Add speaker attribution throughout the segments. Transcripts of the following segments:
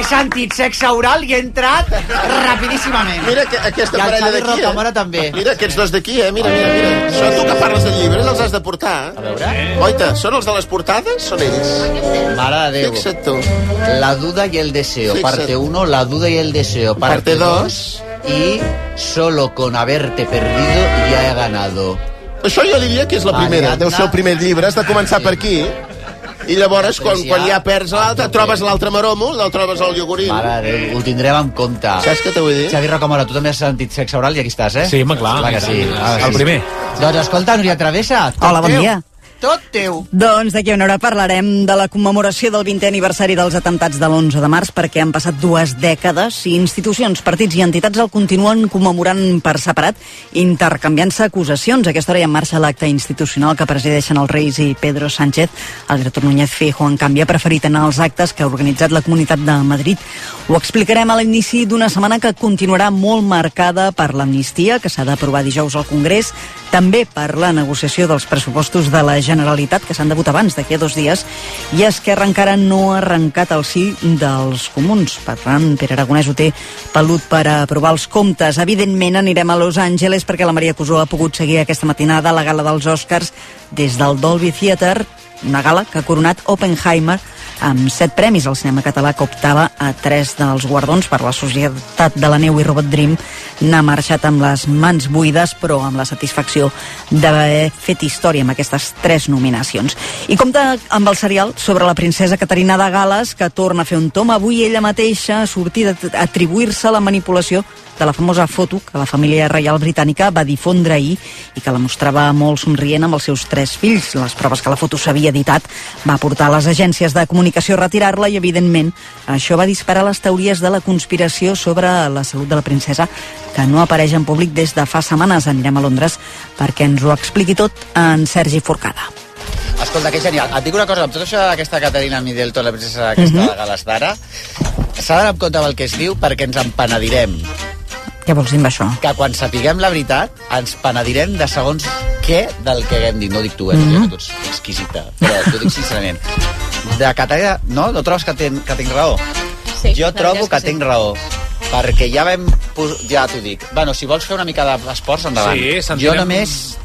Speaker 1: sentit sexe oral i he entrat rapidíssimament.
Speaker 2: Mira aquesta parella d'aquí,
Speaker 1: Rocamora també.
Speaker 2: Mira aquests dos d'aquí, mira. Això tu que parles de llibres els has de portar.
Speaker 1: A veure.
Speaker 2: Oita, són els de les portades? Són ells.
Speaker 1: Mare de Déu.
Speaker 2: Fixa't tu.
Speaker 1: La duda y el deseo.
Speaker 2: Fixa't.
Speaker 1: Parte 1, la duda y el deseo.
Speaker 2: Parte 2.
Speaker 1: Y solo con haberte perdido ya he ganado.
Speaker 2: Això jo diria que és la primera. Deu ser el primer llibre. Has de començar per aquí. I llavors, quan ja perds l'altre, trobes l'altre maromo, el trobes al iogurín.
Speaker 1: Mare de Déu, ho tindrem en compte.
Speaker 2: Saps què t'ho vull dir?
Speaker 1: Xavi Rocamora, tu també has sentit sexe oral i aquí estàs, eh?
Speaker 3: Sí, home, clar.
Speaker 1: Clar que sí.
Speaker 3: El primer.
Speaker 1: Doncs escolta, Núria Travessa.
Speaker 4: Hola, bon dia.
Speaker 1: Tot teu.
Speaker 4: Doncs d'aquí a una hora parlarem de la commemoració del 20è aniversari dels atemptats de l'11 de març, perquè han passat 2 dècades i institucions, partits i entitats el continuen commemorant per separat, intercanviant-se acusacions. A aquesta hora hi ha en marxa l'acte institucional que presideixen els Reis i Pedro Sánchez. Alberto Núñez Feijóo, en canvi, ha preferit anar als actes que ha organitzat la Comunitat de Madrid. Ho explicarem a l'inici d'una setmana que continuarà molt marcada per l'amnistia, que s'ha d'aprovar dijous al Congrés, també per la negociació dels pressupostos de la Generalitat, que s'han de votar abans, d'aquí a 2 dies, i Esquerra encara no ha arrencat el sí dels comuns. Per tant, Pere Aragonès ho té pelut per aprovar els comptes. Evidentment anirem a Los Angeles perquè la Maria Cusó ha pogut seguir aquesta matinada la gala dels Oscars des del Dolby Theatre, una gala que ha coronat Oppenheimer amb 7 premis. El cinema català que optava a 3 dels guardons. Per La Societat de la Neu i Robot Dream n'ha marxat amb les mans buides, però amb la satisfacció d'haver fet història amb aquestes 3 nominacions. I compta amb el serial sobre la princesa Caterina de Gal·les, que torna a fer un tom. Avui ella mateixa ha sortit a atribuir-se la manipulació de la famosa foto que la família reial britànica va difondre ahir i que la mostrava molt somrient amb els seus 3 fills. Les proves que la foto s'havia editat va portar a les agències de comunicació a retirar-la i, evidentment, això va disparar les teories de la conspiració sobre la salut de la princesa, que no apareix en públic des de fa setmanes. Anirem a Londres perquè ens ho expliqui tot en Sergi Forcada.
Speaker 1: Escolta, que genial. Et dic una cosa, amb tot això d'aquesta Caterina Middleton, la princesa aquesta de Gal·les d'ara, s'ha d'anar en compte amb el que es diu perquè ens en penedirem.
Speaker 4: Què vols dir amb això?
Speaker 1: Que quan sapiguem la veritat ens penedirem de segons què del que haguem dit. No ho dic tu, que tu ets exquisita, però t'ho dic sincerament. De Caterina, no? No trobes que tinc raó?
Speaker 5: Sí,
Speaker 1: jo trobo que tinc raó, perquè ja vam... Ja t'ho dic. Bueno, si vols fer una mica d'esports, endavant.
Speaker 3: Sí, sentirem...
Speaker 1: Jo només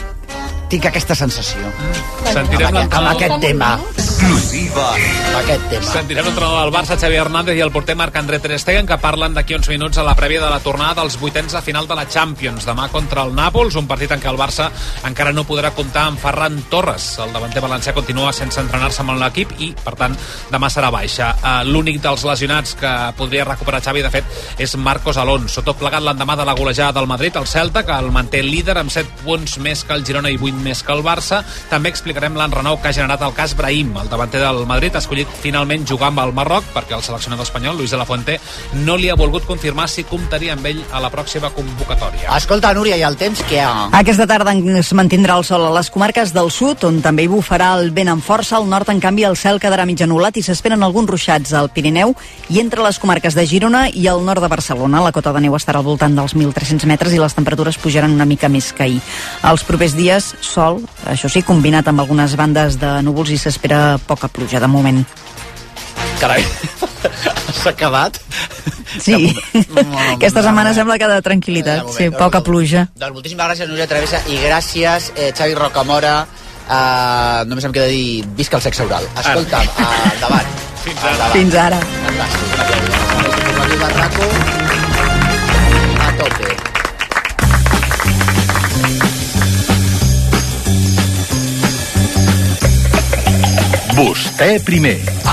Speaker 1: tinc aquesta sensació.
Speaker 3: Sentirem
Speaker 1: amb aquest tema.
Speaker 6: Exclusiva.
Speaker 1: Amb aquest tema.
Speaker 3: Sentirem l'entrenador del Barça, Xavi Hernández, i el porter Marc-André Ter Stegen, que parlen d'aquí uns minuts a la prèvia de la tornada dels 8ens de final de la Champions. Demà contra el Nàpols, un partit en què el Barça encara no podrà comptar amb Ferran Torres. El davanter valencià continua sense entrenar-se amb l'equip i, per tant, demà serà baixa. L'únic dels lesionats que podria recuperar Xavi, de fet, és Marcos Alonso. Tot plegat l'endemà de la golejada del Madrid, el Celta, que el manté líder amb 7 punts més que el Girona i 8 més que el Barça. També explicarem l'enrenou que ha generat el cas Brahim. El davanter del Madrid ha escollit finalment jugar amb el Marroc perquè el seleccionador espanyol, Luis de la Fuente, no li ha volgut confirmar si comptaria amb ell a la pròxima convocatòria.
Speaker 1: Escolta, Núria, i el temps què hi ha?
Speaker 4: Aquesta tarda es mantindrà el sol a les comarques del sud, on també hi bufarà el vent amb força. Al nord, en canvi, el cel quedarà mig anul·lat i s'esperen alguns ruixats al Pirineu i entre les comarques de Girona i el nord de Barcelona. La cota de neu estarà al voltant dels 1.300 metres i les temperatures pujaran una mica més que ahir. Els propers dies, sol, això sí, combinat amb algunes bandes de núvols, i s'espera poca pluja de moment.
Speaker 1: Carai, s'ha acabat?
Speaker 4: Sí, aquesta setmana sembla que de tranquil·litat, sí, poca pluja.
Speaker 1: Doncs moltíssimes gràcies, Núria Travessa, i gràcies, Xavi Rocamora. Només em queda dir, visca el sexe oral. Escolta'm, endavant.
Speaker 4: Fins ara.
Speaker 1: Barraco, a tope.
Speaker 6: Vostè primer.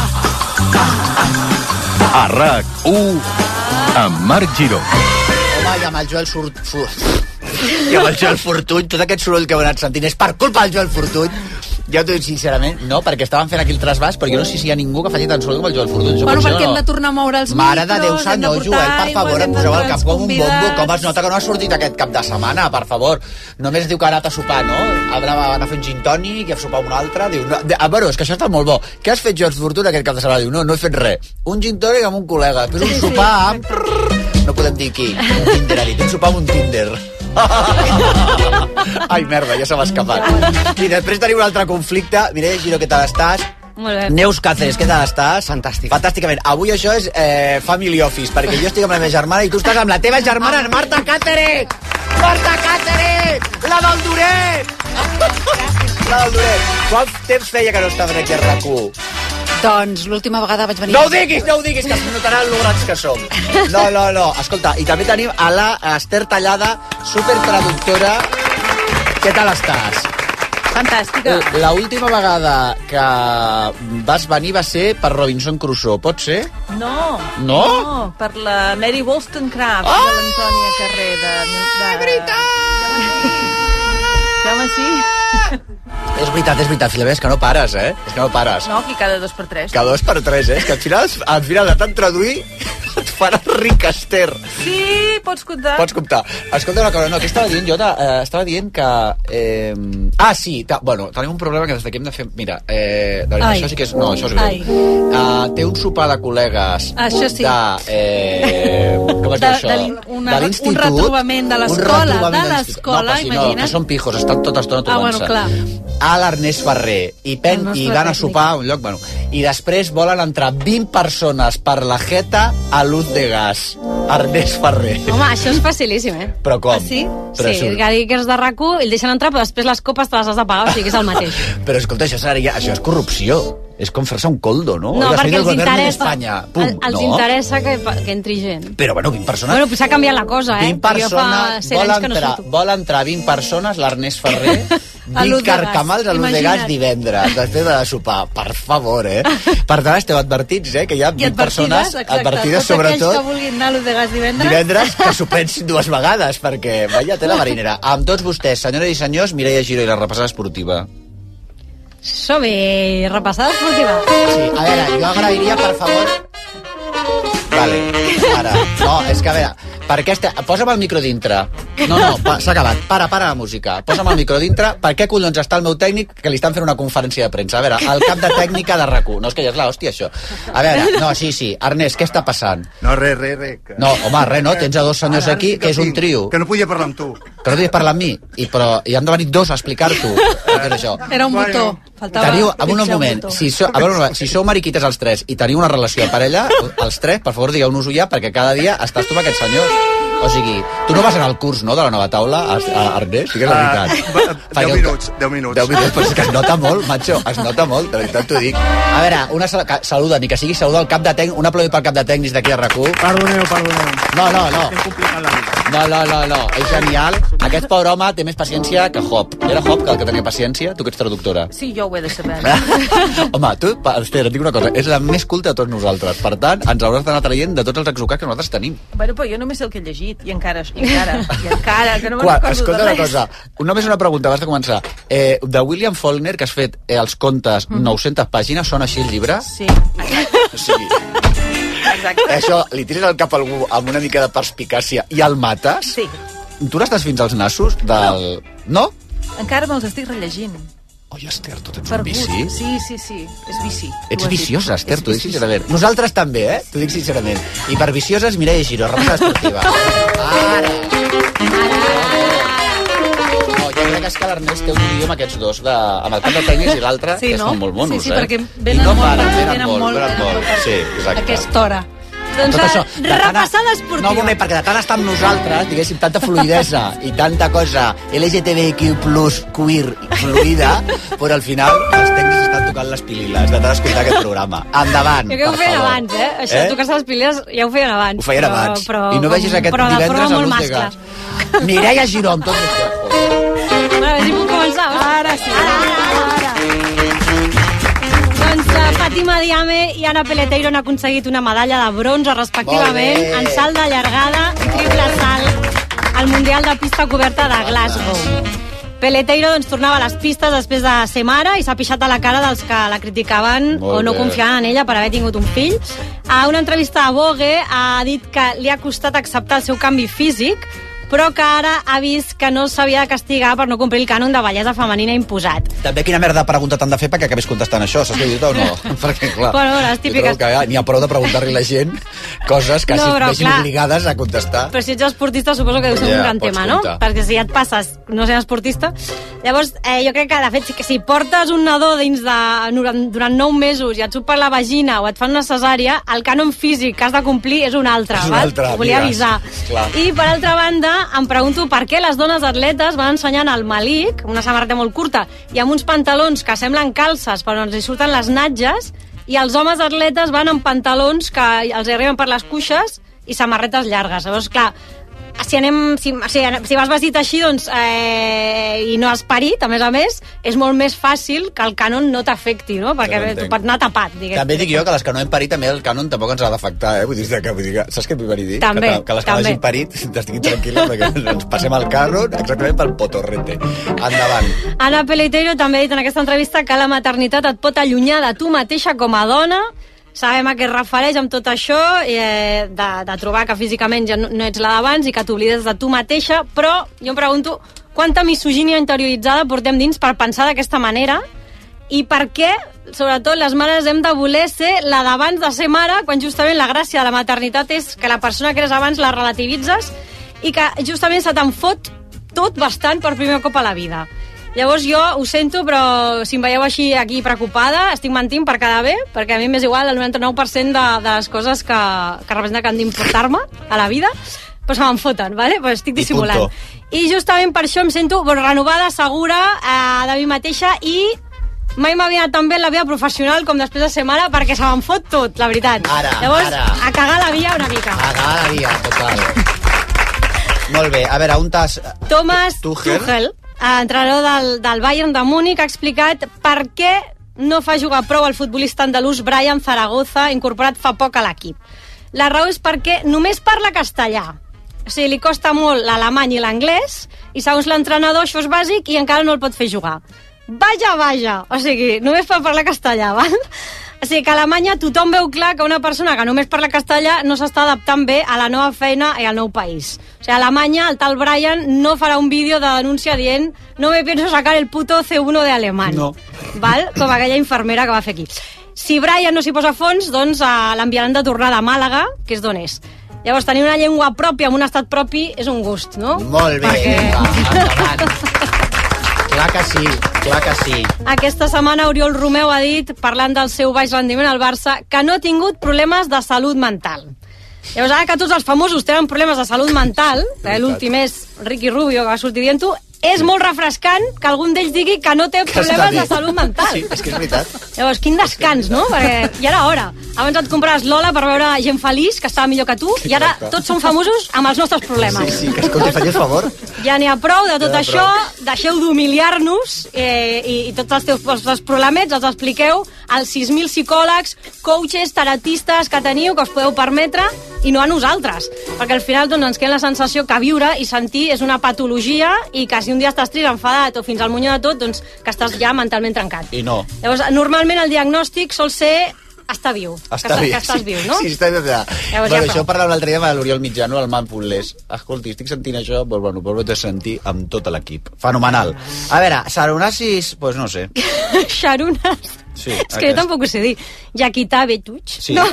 Speaker 6: A RAC1 amb Marc Giró.
Speaker 1: Home, i amb el Joel i amb el Joel Fortuny, tot aquest soroll que heu anat sentint és per culpa del Joel Fortuny. Ja t'ho dic sincerament, no, perquè estaven fent aquí el trasbàs, però jo no sé si hi ha ningú que faci tant soroll com el Joel Fortuny.
Speaker 5: Bueno, perquè hem de tornar a moure els micros.
Speaker 1: Mare de Déu, senyor Joel, per favor, em poseu el cap com un bombo. Com es nota que no ha sortit aquest cap de setmana, per favor. Només diu que ha anat a sopar, no? Va anar a fer un gin tònic i a sopar un altre. Diu, no, bueno, és que això està molt bo. Què has fet, Joel Fortuny, aquest cap de setmana? Diu, no he fet res. Un gin tònic amb un col·lega, però un sopar amb... No podem dir qui. Un Tinder, ha dit. Un sopar amb un Tinder. Ai, merda, ja se m'ha escapat. I després tenim un altre conflicte. Mireia Giró, què tal estàs?
Speaker 5: Molt bé.
Speaker 1: Neus Cáceres, què tal estàs?
Speaker 7: Fantàstic.
Speaker 1: Fantàsticament. Avui això és Family Office, perquè jo estic amb la meva germana i tu estàs amb la teva germana, Marta Cáceres! Marta Cáceres! La del Duret! La del Duret. Quant temps feia que no estaven aquí a RAC1?
Speaker 8: Doncs l'última vegada vaig venir...
Speaker 1: No ho diguis, que es notaran lo grans que som. No. Escolta, i també tenim a la Esther Tallada, supertraductora. Què tal estàs?
Speaker 8: Fantàstica.
Speaker 1: La última vegada que vas venir va ser per Robinson Crusoe, pot ser?
Speaker 8: No.
Speaker 1: No?
Speaker 8: No, per la Mary Wollstonecraft de l'Antònia Carrer de... Home, sí.
Speaker 1: És veritat, Filomena, és que no pares, eh? És que no pares.
Speaker 8: No, aquí cada 2x3.
Speaker 1: Cada 2x3, eh? És que al final de tant traduir et faràs ric, Esther.
Speaker 8: Sí, pots comptar.
Speaker 1: Pots comptar. Escolta una cosa, no, què estava dient? Jo estava dient que... sí, bueno, tenim un problema que des d'aquí hem de fer... Mira, això sí que és... No, això és greu. Té un sopar de col·legues...
Speaker 8: Això sí.
Speaker 1: Com es diu això? De l'institut.
Speaker 8: Un retrobament de l'escola, imagina't.
Speaker 1: No, que són pijos, estan tota estona trobant-se.
Speaker 8: Bueno, clar.
Speaker 1: A l'Ernest Ferrer. I van a sopar a un lloc... Bueno, i després volen entrar 20 persones per la jeta a Luz de Gas. Ernest Ferrer.
Speaker 5: Home, això és facilíssim, eh?
Speaker 1: Però com?
Speaker 5: Sí?
Speaker 1: Però
Speaker 5: sí, que és de RAC1, el deixen entrar, però després les copes te les has de pagar, o sigui que és el mateix.
Speaker 1: Però escolta, això és corrupció. És com fer-se un coldo, no?
Speaker 5: No, perquè els
Speaker 1: interessa
Speaker 5: que entri gent.
Speaker 1: Però, bueno, 20 persones...
Speaker 5: Bueno, pues s'ha canviat la cosa,
Speaker 1: 20 persones, vol entrar 20 persones, l'Ernest Ferrer, 20 carcamals a Luz de Gas divendres, després de sopar. Per favor, eh? Per tant, esteu advertits, que hi ha 20 persones advertides, sobretot...
Speaker 8: Tots aquells que vulguin anar a Luz de Gas
Speaker 1: divendres, que s'ho pensin 2 vegades, perquè, vaya tela marinera. Amb tots vostès, senyores i senyors, Mireia Giró i la repassada esportiva.
Speaker 5: Som-hi, repassada esportiva.
Speaker 1: Sí, a veure, jo agrairia, per favor... Vale, ara. No, és que a veure, per què posa'm el micro dintre. No, s'ha acabat. Para la música. Posa'm el micro dintre. Per què collons està el meu tècnic que li estan fent una conferència de premsa? A veure, el cap de tècnica de RAC1. No, és que ja és l'hòstia, això. A veure, no, sí. Ernest, què està passant?
Speaker 9: No, res.
Speaker 1: No, home, res, no. Tens a 2 senyors aquí, que és un trio.
Speaker 9: Que no podia parlar amb tu.
Speaker 1: Que no podies parlar amb mi? Però hi han de venir 2 a explicar-t'ho. Què és això?
Speaker 8: Era un botó.
Speaker 1: Teniu, en un moment, si sou mariquites els 3 i teniu una relació de parella, els 3, per favor, digueu-nos-ho ja, perquè cada dia estàs tu amb aquests senyors. O sigui, tu no vas anar al curs, no?, de la nova taula, Ernest? Sí que és la veritat.
Speaker 9: 10 minuts.
Speaker 1: 10 minuts, però és que es nota molt, macho, es nota molt, de veritat t'ho dic. A veure, saluda, ni que sigui saluda el cap de tècnic, un aplaudiment pel cap de tècnics d'aquí de RAC1.
Speaker 9: Perdoneu.
Speaker 1: No.
Speaker 9: Estem complicant la vida.
Speaker 1: No, és genial. Aquest pobre home té més paciència que Hop. Era Hop que el que tenia paciència? Tu que ets traductora.
Speaker 8: Sí, jo ho he de saber.
Speaker 1: Home, tu, Esther, et dic una cosa, és la més culta de tots nosaltres. Per tant, ens hauràs d'anar traient de tots els exocats que nosaltres tenim.
Speaker 8: Bueno, però jo només sé el que he llegit, i encara, que no me'n recordo
Speaker 1: escolta
Speaker 8: de res.
Speaker 1: una cosa, només una pregunta abans de començar. De William Faulkner, que has fet els contes 900 pàgines, són així el llibre?
Speaker 8: Sí.
Speaker 1: O sigui... Exacte. Això, li tires al cap a algú amb una mica de perspicàcia i el mates?
Speaker 8: Sí.
Speaker 1: Tu n'estàs fins als nassos del... No?
Speaker 8: Encara me'ls estic rellegint.
Speaker 1: Oi, Esther, tu tens un vici?
Speaker 8: Sí, és vici.
Speaker 1: Ets viciosa, Esther, t'ho dic sincerament. Nosaltres també, t'ho dic sincerament. I per vicioses, Mireia Giró, repassada esportiva. Ara! No, jo crec que és que l'Ernest té un lío amb aquests dos, amb el cap de tècnics i l'altre, que són molt monos,
Speaker 8: Sí, perquè
Speaker 1: venen molt. Sí, exacte.
Speaker 8: Aquesta hora.
Speaker 5: Doncs repassada esportiva.
Speaker 1: No, un moment, perquè de tant estar amb nosaltres, diguéssim, tanta fluidesa i tanta cosa LGTBQ+, queer, fluida, però al final els tècnics estan tocant les pililes de tant escoltar aquest programa. Endavant,
Speaker 5: per favor. Jo que ho feien abans, Això de tocar-se les pililes ja ho feien abans.
Speaker 1: Ho feien abans. I no vegis aquest divendres a Luz de Gas. Mireia Giró, amb tots els cuerpos.
Speaker 5: A veure si puc començar.
Speaker 8: Ara sí. Ara.
Speaker 5: Doncs Fàtima Diame i Ana Peleteiro han aconseguit una medalla de bronze, respectivament, en salt de llargada i triple salt al Mundial de Pista Coberta de Glasgow. Peleteiro tornava a les pistes després de ser mare i s'ha pixat a la cara dels que la criticaven o no confiaven en ella per haver tingut un fill. A una entrevista a Vogue ha dit que li ha costat acceptar el seu canvi físic, però que ara ha vist que no s'havia de castigar per no complir el cànon de bellesa femenina imposat.
Speaker 1: També quina merda de pregunta t'han de fer perquè acabis contestant això, saps què he dit o no? Perquè, clar,
Speaker 5: bueno, les típiques...
Speaker 1: jo trobo que n'hi ha prou de preguntar-li a la gent coses que no, vegin obligades a contestar.
Speaker 5: Però si ets esportista suposo que deu ser un gran tema, no? Perquè si ja et passes no sent esportista... Llavors, jo crec que, de fet, si portes un nadó dins durant 9 mesos i et surt per la vagina o et fan una cesària, el cànon físic que has de complir és un altre, val? Ho volia avisar. Clar. I, per altra banda, em pregunto per què les dones atletes van ensenyant al malic, una samarreta molt curta, i amb uns pantalons que semblen calces però ens hi surten les natges, i els homes atletes van amb pantalons que els arriben per les cuixes i samarretes llargues. Llavors, clar, si vas vestit així, doncs, i no has parit, a més, és molt més fàcil que el cànon no t'afecti, no? Perquè tu pots anar tapat, diguem.
Speaker 1: També dic jo que les que no hem parit, també el cànon tampoc ens ha d'afectar, Vull dir que saps què vull dir?
Speaker 5: També,
Speaker 1: que les que hagin parit t'estiguin tranquil·la perquè ens passem el cànon exactament pel potorrete. Endavant.
Speaker 5: Ana Peleteiro també ha dit en aquesta entrevista que la maternitat et pot allunyar de tu mateixa com a dona. Sabem a què es refereix amb tot això, de trobar que físicament ja no ets la d'abans i que t'oblides de tu mateixa, però jo em pregunto quanta misogínia interioritzada portem dins per pensar d'aquesta manera i per què, sobretot, les mares hem de voler ser la d'abans de ser mare, quan justament la gràcia de la maternitat és que la persona que eres abans la relativitzes i que justament se te'n fot tot bastant per primer cop a la vida. Llavors jo ho sento, però si em veieu així aquí preocupada, estic mentint per quedar bé, perquè a mi m'és igual el 99% de les coses que representa que han d'importar-me a la vida, però se me'n foten, ¿vale? Però estic dissimulant. I justament per això em sento renovada, segura de mi mateixa i mai m'havia anat tan bé en la vida professional com després de ser mare, perquè se me'n fot tot, la veritat. Llavors, a cagar la via una mica.
Speaker 1: A cagar la via, total. Molt bé, a veure, un tas...
Speaker 5: Thomas Tuchel, entrenador del Bayern de Múnich, ha explicat per què no fa jugar prou el futbolista andalús Brian Zaragoza, incorporat fa poc a l'equip. La raó és perquè només parla castellà. O sigui, li costa molt l'alemany i l'anglès, i segons l'entrenador això és bàsic i encara no el pot fer jugar. Vaja! O sigui, només per parlar castellà, val? O sigui, que a Alemanya tothom veu clar que una persona que només parla castellà no s'està adaptant bé a la nova feina i al nou país. O sigui, a Alemanya el tal Brian no farà un vídeo de denúncia dient no me pienso sacar el puto C1 de alemán. No. Val? Com aquella infermera que va fer aquí. Si Brian no s'hi posa a fons, doncs l'enviaran de tornada a Màlaga, que és d'on és. Llavors, tenir una llengua pròpia amb un estat propi és un gust, no?
Speaker 1: Molt bé, endavant. Clar que sí.
Speaker 5: Aquesta setmana Oriol Romeu ha dit, parlant del seu baix rendiment al Barça, que no ha tingut problemes de salut mental. Llavors, ara que tots els famosos tenen problemes de salut mental, l'últim és Ricky Rubio, que va sortir dient-ho, és molt refrescant que algun d'ells digui que no té problemes de salut mental.
Speaker 1: Sí, és que és veritat.
Speaker 5: Llavors, quin descans, no? Perquè ja era hora. Abans et compraves Lola per veure gent feliç, que estava millor que tu, i ara tots som famosos amb els nostres problemes.
Speaker 1: Sí, que escolti, facis favor.
Speaker 5: Ja n'hi ha prou de tot això, deixeu d'humiliar-nos i tots els vostres problemets els expliqueu als 6.000 psicòlegs, coaches, terapistes que teniu, que us podeu permetre, i no a nosaltres. Perquè al final doncs, ens queda la sensació que viure i sentir és una patologia i que si un dia estàs trist, enfadat o fins al moño de tot, doncs que estàs ja mentalment trencat.
Speaker 1: I no.
Speaker 5: Llavors, normalment el diagnòstic sol ser estar viu. Que estàs viu, no?
Speaker 1: Sí, està allà. Bueno, això ho parlàvem l'altre dia amb l'Oriol Mitjano, el Manfulles. Escolti, estic sentint això, doncs bueno, però ho he de sentir amb tot l'equip. Fenomenal. A veure, Sarunasis, doncs no sé.
Speaker 5: Xarunas.
Speaker 1: Sí,
Speaker 5: és que jo tampoc ho sé dir. Jaquità Betuig.
Speaker 1: Sí, no,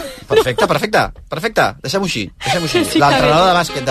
Speaker 1: perfecte. Deixem-ho així. Sí, l'entrenador de bàsquet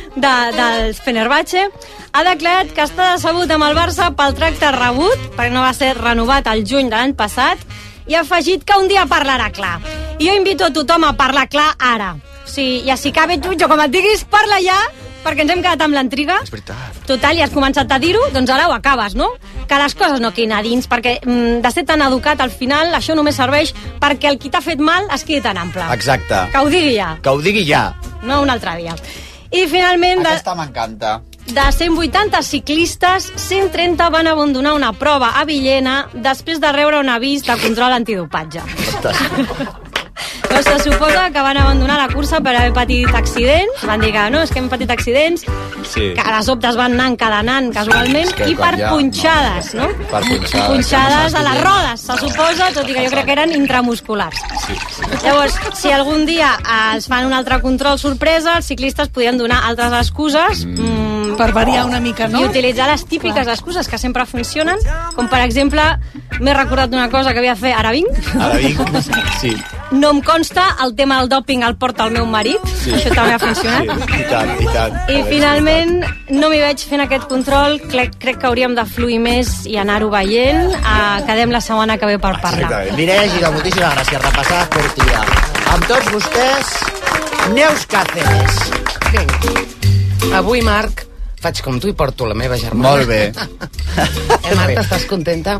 Speaker 5: del Fenerbahçe ha declarat que està decebut amb el Barça pel tracte rebut, perquè no va ser renovat el juny de l'any passat, i ha afegit que un dia parlarà clar. I jo invito a tothom a parlar clar ara. O sigui, ja si cabe tu, jo com et diguis, parla ja, perquè ens hem quedat amb l'intriga.
Speaker 1: És veritat.
Speaker 5: Total, i has començat a dir-ho, doncs ara ho acabes, no? Que les coses no quedin a dins, perquè de ser tan educat, al final, això només serveix perquè el qui t'ha fet mal es quedi tan ample.
Speaker 1: Exacte.
Speaker 5: Que ho digui ja.
Speaker 1: Que ho digui ja.
Speaker 5: No un altre dia. I finalment...
Speaker 1: Aquesta m'encanta.
Speaker 5: De 180 ciclistes, 130 van abandonar una prova a Villena després de rebre un avís de control antidopatge. Però se suposa que van abandonar la cursa per haver patit accidents. Van dir que no, és que hem patit accidents, que de sobte es van anar encadenant casualment, i per punxades, no?
Speaker 1: Per
Speaker 5: punxades a les rodes, se suposa, tot i que jo crec que eren intramusculars. Llavors, si algun dia es fan un altre control sorpresa, els ciclistes podien donar altres excuses
Speaker 7: per variar una mica, no?
Speaker 5: I utilitzar les típiques excuses que sempre funcionen, com per exemple, m'he recordat d'una cosa que havia de fer ara vinc,
Speaker 1: sí.
Speaker 5: No em consta, el tema del dòping el porta el meu marit, això també ha funcionat.
Speaker 1: Sí, i tant.
Speaker 5: I finalment no m'hi veig fent aquest control, crec que hauríem de fluir més i anar-ho veient. Quedem la setmana que ve per parlar.
Speaker 1: Mireia Giró, moltíssimes gràcies. Repassar Esportiva. Amb tots vostès, Neus Cáceres.
Speaker 10: Avui, Marc, faig com tu i porto la meva germana.
Speaker 1: Molt bé.
Speaker 10: Marta, estàs contenta?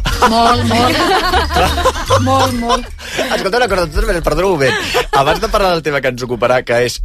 Speaker 7: Molt.
Speaker 1: Escolta una cosa, perdona un moment. Abans de parlar del tema que ens ocuparà, que és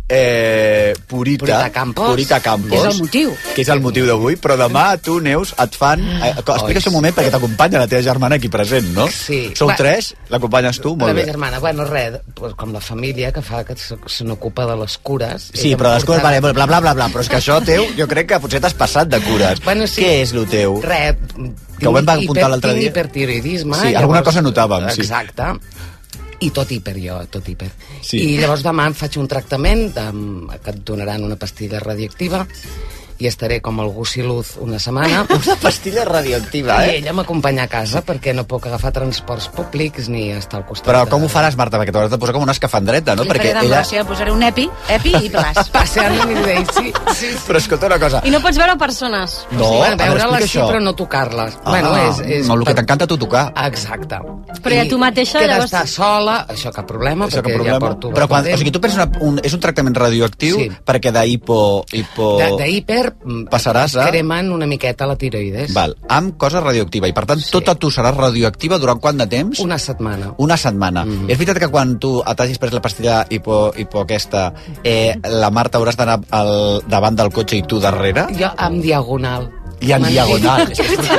Speaker 1: Purita Campos.
Speaker 7: Que és el motiu.
Speaker 1: Que és el motiu d'avui, però demà tu, Neus, et fan... Explica's un moment perquè t'acompanya la teva germana aquí present, no?
Speaker 10: Sí.
Speaker 1: Sou tres, l'acompanyes tu, molt bé.
Speaker 10: La meva germana, bueno, res, com la família que fa que se n'ocupa de les cures.
Speaker 1: Sí, però les cures, vale, bla, però és que això teu, jo crec que potser t'has passat de cures.
Speaker 10: Bueno, sí.
Speaker 1: Què és lo teu?
Speaker 10: Res,
Speaker 1: que ho vam apuntar l'altre dia.
Speaker 10: Hipertiroidisme.
Speaker 1: Sí, alguna cosa notàvem, sí.
Speaker 10: Exacte. I tot hiper.
Speaker 1: Sí.
Speaker 10: I llavors demà em faig un tractament que et donaran una pastilla radioactiva i estaré com el Gusiluz una setmana.
Speaker 1: Una pastilla radioactiva,
Speaker 10: I ella m'acompanya a casa perquè no puc agafar transports públics ni estar al costat.
Speaker 1: Però com ho faràs, Marta? Perquè t'hauràs de posar com una escafandreta, no?
Speaker 7: Perquè ella... posaré un epi i blas.
Speaker 10: Passeant mi d'ell, sí.
Speaker 1: Però escolta una cosa.
Speaker 5: I no pots veure persones.
Speaker 1: No,
Speaker 10: veure-les sí, però no tocar-les.
Speaker 1: No, el que t'encanta tu tocar.
Speaker 10: Exacte.
Speaker 5: Però ja tu mateixa...
Speaker 10: Queda estar sola, això cap problema, perquè ja porto...
Speaker 1: Però quan, o sigui, tu penses és un tractament radioactiu perquè d'hipo...
Speaker 10: D'hiper
Speaker 1: passaràs a...
Speaker 10: cremant una miqueta la tiroides.
Speaker 1: Val, amb cosa radioactiva. I per tant, tota tu seràs radioactiva durant quant de temps?
Speaker 10: Una setmana.
Speaker 1: Una setmana. És veritat que quan tu t'hagis pres la pastilla hipo aquesta, la Marta hauràs d'anar davant del cotxe i tu darrere?
Speaker 10: Jo en diagonal.
Speaker 1: I en diagonal.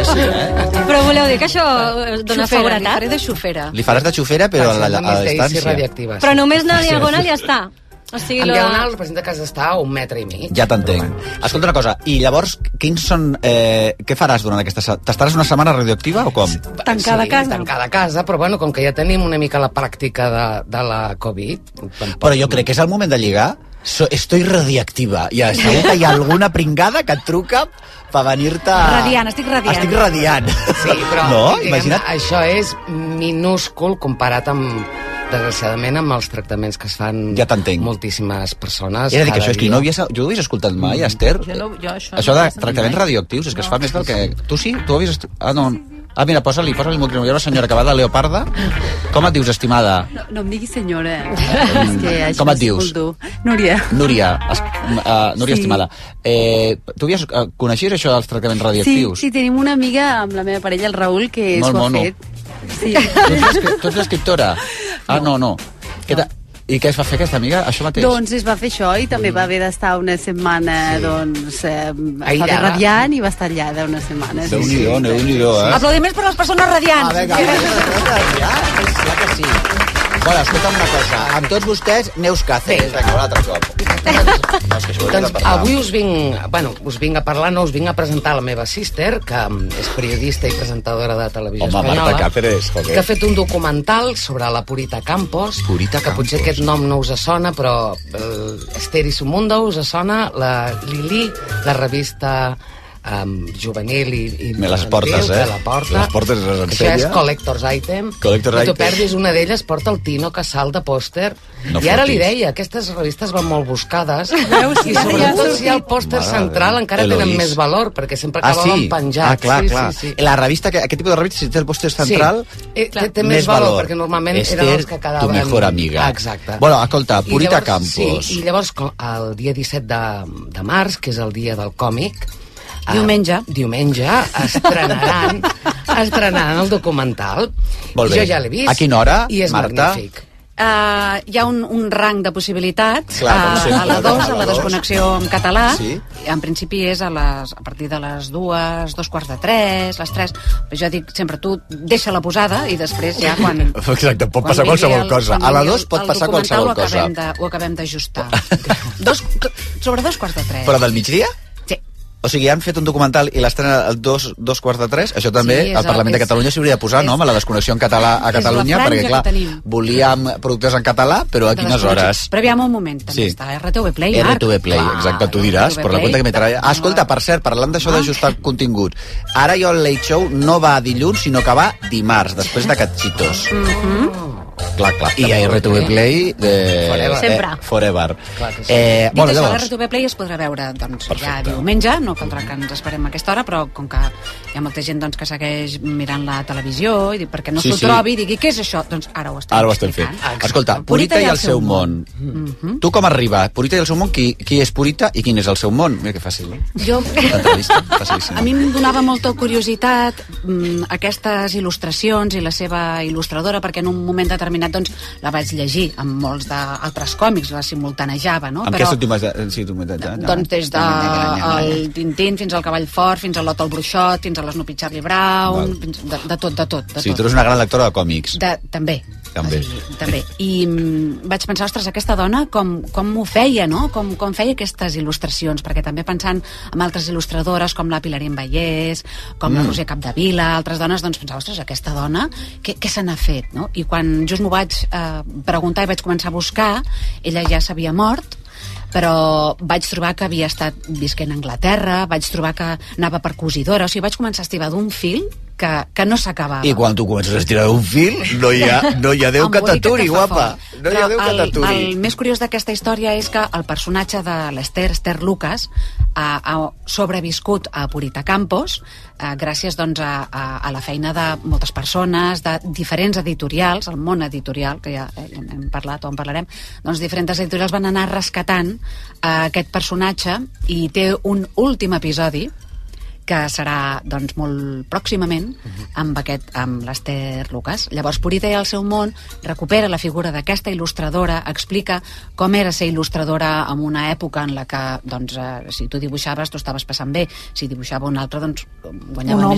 Speaker 5: Però voleu dir que això dona seguretat?
Speaker 7: Li faré de xofera.
Speaker 1: Li faràs de xofera, però a la distància.
Speaker 5: Però només anar a diagonal i ja està. O sigui,
Speaker 10: en diagonal representa que has d'estar a 1,5 metres.
Speaker 1: Ja t'entenc. Escolta una cosa, i llavors, quins són... què faràs durant aquesta setmana? T'estaràs una setmana radioactiva o com?
Speaker 7: Tancada a casa.
Speaker 10: Tancada a casa, però bueno, com que ja tenim una mica la pràctica de la Covid...
Speaker 1: Però jo crec que és el moment de lligar. Estoy radiactiva. I segur que hi ha alguna pringada que et truca per venir-te...
Speaker 7: Estic radiant.
Speaker 10: Sí, però
Speaker 1: no? Imagina't.
Speaker 10: Això és minúscul comparat amb... desgraciadament amb els tractaments que es fan moltíssimes persones.
Speaker 1: Era dir que això és que jo ho havies escoltat mai, Esther? Això de tractaments radioactius, és que es fa més del que... Tu sí? Tu ho havies... mira, posa-li molt que no hi ha una senyora que va de Leoparda. Com et dius, estimada?
Speaker 11: No em diguis senyora.
Speaker 1: Com et dius?
Speaker 11: Núria.
Speaker 1: Núria, estimada. Tu coneixies això dels tractaments radioactius?
Speaker 11: Sí, tenim una amiga amb la meva parella, el Raül, que s'ho ha fet. Sí.
Speaker 1: Tu ets l'escriptora? No. I què es va fer aquesta amiga? Això mateix?
Speaker 11: Doncs es va fer això i també va haver d'estar una setmana radiant i va estar allà una setmana.
Speaker 1: Déu-n'hi-do,
Speaker 7: Aplaudiments per les persones radiants.
Speaker 1: Vinga, clar que sí. Bueno, escolta'm una cosa, amb tots vostès, Neus Cáceres, un altre cop.
Speaker 10: Doncs avui us vinc a parlar, no us vinc a presentar la meva sister, que és periodista i presentadora de televisió espanyola,
Speaker 1: Marta Cáceres,
Speaker 10: que ha fet un documental sobre la Purita Campos, que potser aquest nom no us sona, però Esther i su mundo us sona, la Lili, la revista juvenil i
Speaker 1: les portes,
Speaker 10: que la porta.
Speaker 1: Les portes les ensenya.
Speaker 10: Això és Collector's Item. No t'ho perdis, una d'elles porta el Tino Casal de pòster. I ara li deia, aquestes revistes van molt buscades i sobretot si hi ha el pòster central encara tenen més valor, perquè sempre acabaven penjats.
Speaker 1: Clar. La revista, aquest tipus de revista, si té el pòster central,
Speaker 10: té més valor, perquè normalment eren els que quedaven...
Speaker 1: tu mejor amiga.
Speaker 10: Exacte.
Speaker 1: Bueno, escolta, Purita Campos.
Speaker 10: Sí, i llavors el dia 17 de març, que és el dia del còmic, Diumenge estrenaran el documental.
Speaker 1: Molt bé.
Speaker 10: Jo ja l'he vist.
Speaker 1: A quina hora,
Speaker 10: i és
Speaker 1: Marta?
Speaker 10: magnífic.
Speaker 11: Hi ha un rang de possibilitats.
Speaker 1: Clar,
Speaker 11: a la 2, a la desconnexió en català,
Speaker 1: sí.
Speaker 11: En principi és a partir de les 2, 2:45, les 3. Però jo dic sempre, tu deixa la posada i després ja quan...
Speaker 1: Exacte, pot passar qualsevol cosa. A la 2 pot passar qualsevol cosa.
Speaker 11: Ho acabem d'ajustar. Sobre 2:45.
Speaker 1: Però del migdia?
Speaker 11: Sí.
Speaker 1: O sigui, han fet un documental i l'estrena a 2:45. Això també
Speaker 11: Sí,
Speaker 1: al Parlament de Catalunya s'hauria de posar, no?, amb la desconnexió en català a Catalunya, perquè, clar, volíem productes en català, però a quines hores?
Speaker 11: Però aviam un moment, també està RTV Play, Marc.
Speaker 1: RTV Play, exacte, tu diràs, per la cuenta que me trae. Escolta, per cert, parlant d'això d'ajustar contingut, ara jo el Late Show no va dilluns, sinó que va dimarts, després de Catxitos. Clar. I a RTV Play...
Speaker 11: Sempre.
Speaker 1: Forever.
Speaker 11: Dit això, a RTV Play es podrà veure ja diumenge, no caldrà que ens esperem a aquesta hora, però com que hi ha molta gent que segueix mirant la televisió i perquè no s'ho trobi i digui, què és això? Doncs ara ho estem
Speaker 1: fent. Escolta, Purita i el seu món. Tu com arriba? Purita i el seu món, qui és Purita i quin és el seu món? Mira que fàcil,
Speaker 11: Jo... A mi em donava molta curiositat aquestes il·lustracions i la seva il·lustradora, perquè en un moment determinat la vaig llegir amb molts d'altres còmics, la simultanejava, no?
Speaker 1: Amb què simultaneja?
Speaker 11: Doncs des del Tintín fins al Cavall Fort, fins a l'Otto el Bruixot, fins a l'Snoopy Charlie Brown, de tot.
Speaker 1: Sí, tu eres una gran lectora de còmics.
Speaker 11: També. I vaig pensar, ostres, aquesta dona com ho feia, no? Com feia aquestes il·lustracions, perquè també pensant en altres il·lustradores com la Pilarín Vallès, com la Roser Capdevila, altres dones, doncs pensava, ostres, aquesta dona, què se n'ha fet, no? I quan just m'ho vaig preguntar i vaig començar a buscar, ella ja s'havia mort, però vaig trobar que havia estat visquent a Anglaterra, vaig trobar que anava per cosidora, o sigui, vaig començar a estirar d'un fil que no s'acabava.
Speaker 1: I quan tu comences a estirar d'un fil, no hi ha Déu que t'aturi, guapa. No hi ha Déu que t'aturi.
Speaker 11: El més curiós d'aquesta història és que el personatge de l'Ester, Esther Lucas, ha sobreviscut a Purita Campos gràcies a la feina de moltes persones, de diferents editorials, el món editorial, que ja hem parlat o en parlarem, doncs diferents editorials van anar rescatant aquest personatge i té un últim episodi que serà doncs, molt pròximament amb l'Ester Lucas. Llavors, Purita i el seu món recupera la figura d'aquesta il·lustradora, explica com era ser il·lustradora en una època en la que doncs, si tu dibuixaves, tu estaves passant bé, si dibuixava un altre, doncs guanyava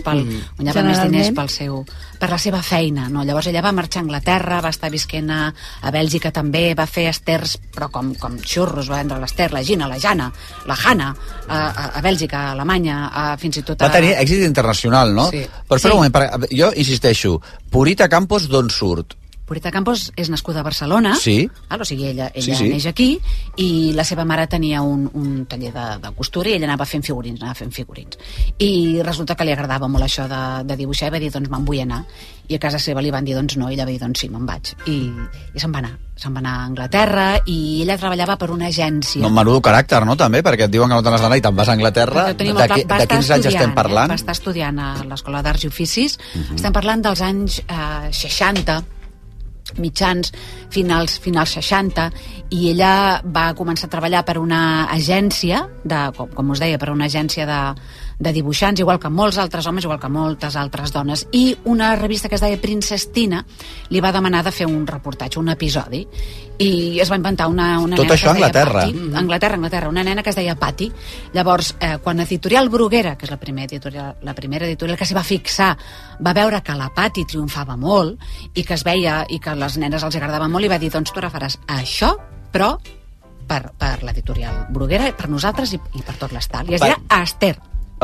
Speaker 11: més diners per la seva feina. No? Llavors ella va marxar a Anglaterra, va estar visquent a Bèlgica també, va fer esters, però com xurros, va vendre l'Ester, la Gina, la Jana, la Hanna, a Bèlgica, a Alemanya, fins i tot
Speaker 1: va tenir èxit internacional, no?
Speaker 11: Sí.
Speaker 1: Però espera un moment, jo insisteixo, Purita Campos d'on surt?
Speaker 11: Purita Campos és nascuda a Barcelona, o sigui, ella neix aquí, i la seva mare tenia un taller de costura i ella anava fent figurins. I resulta que li agradava molt això de dibuixar i va dir, doncs me'n vull anar. I a casa seva li van dir, doncs no, i ella va dir, doncs sí, me'n vaig. I se'n va anar. Se'n va anar a Anglaterra i ella treballava per una agència.
Speaker 1: No, menudo caràcter, no, també? Perquè et diuen que no te n'has d'anar i te'n vas a Anglaterra. De quins anys estem parlant?
Speaker 11: Va estar estudiant a l'Escola d'Arts i Oficis. Estem parlant dels anys 60, mitjans, finals 60, i ella va començar a treballar per una agència com us deia, per una agència de dibuixants, igual que molts altres homes, igual que moltes altres dones, i una revista que es deia Princess Tina li va demanar de fer un reportatge, un episodi, i es va inventar una nena
Speaker 1: tot això a Anglaterra.
Speaker 11: Anglaterra, una nena que es deia Patty. Llavors, quan Editorial Bruguera, que és la primera editorial que s'hi va fixar, va veure que la Patty triomfava molt i que es veia i que a les nenes els agradava molt, i va dir, doncs tu ara faràs això, però per l'editorial Bruguera, per nosaltres i per tot l'estat. I es dirà Esther.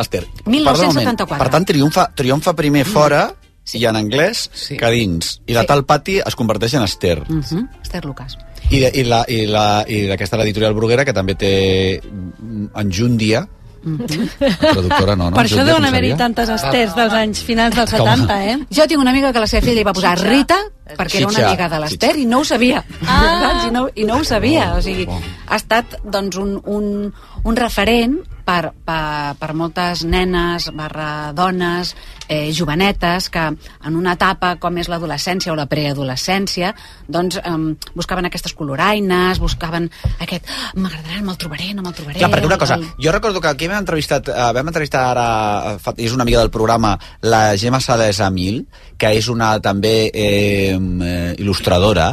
Speaker 11: 1974.
Speaker 1: Per tant, triomfa primer fora i en anglès que dins. I la tal Patty es converteix en Esther.
Speaker 11: Esther Lucas.
Speaker 1: I aquesta l'editorial Bruguera, que també té Enjúndia, traductora, no?
Speaker 7: Per això deuen haver-hi tantes Esters dels anys finals dels 70,
Speaker 11: Jo tinc una amiga que la seva filla li va posar Rita perquè era una amiga de l'Ester i no ho sabia. I no ho sabia. O sigui, ha estat doncs un referent per moltes nenes / dones jovenetes que en una etapa com és l'adolescència o la preadolescència doncs buscaven aquestes coloraines, buscaven aquest m'agradarà, me'l trobaré, no me'l trobaré.
Speaker 1: Clar, perquè una cosa, jo recordo que aquí vam entrevistar ara, és una amiga del programa, la Gemma Sales Amil, que és una també il·lustradora,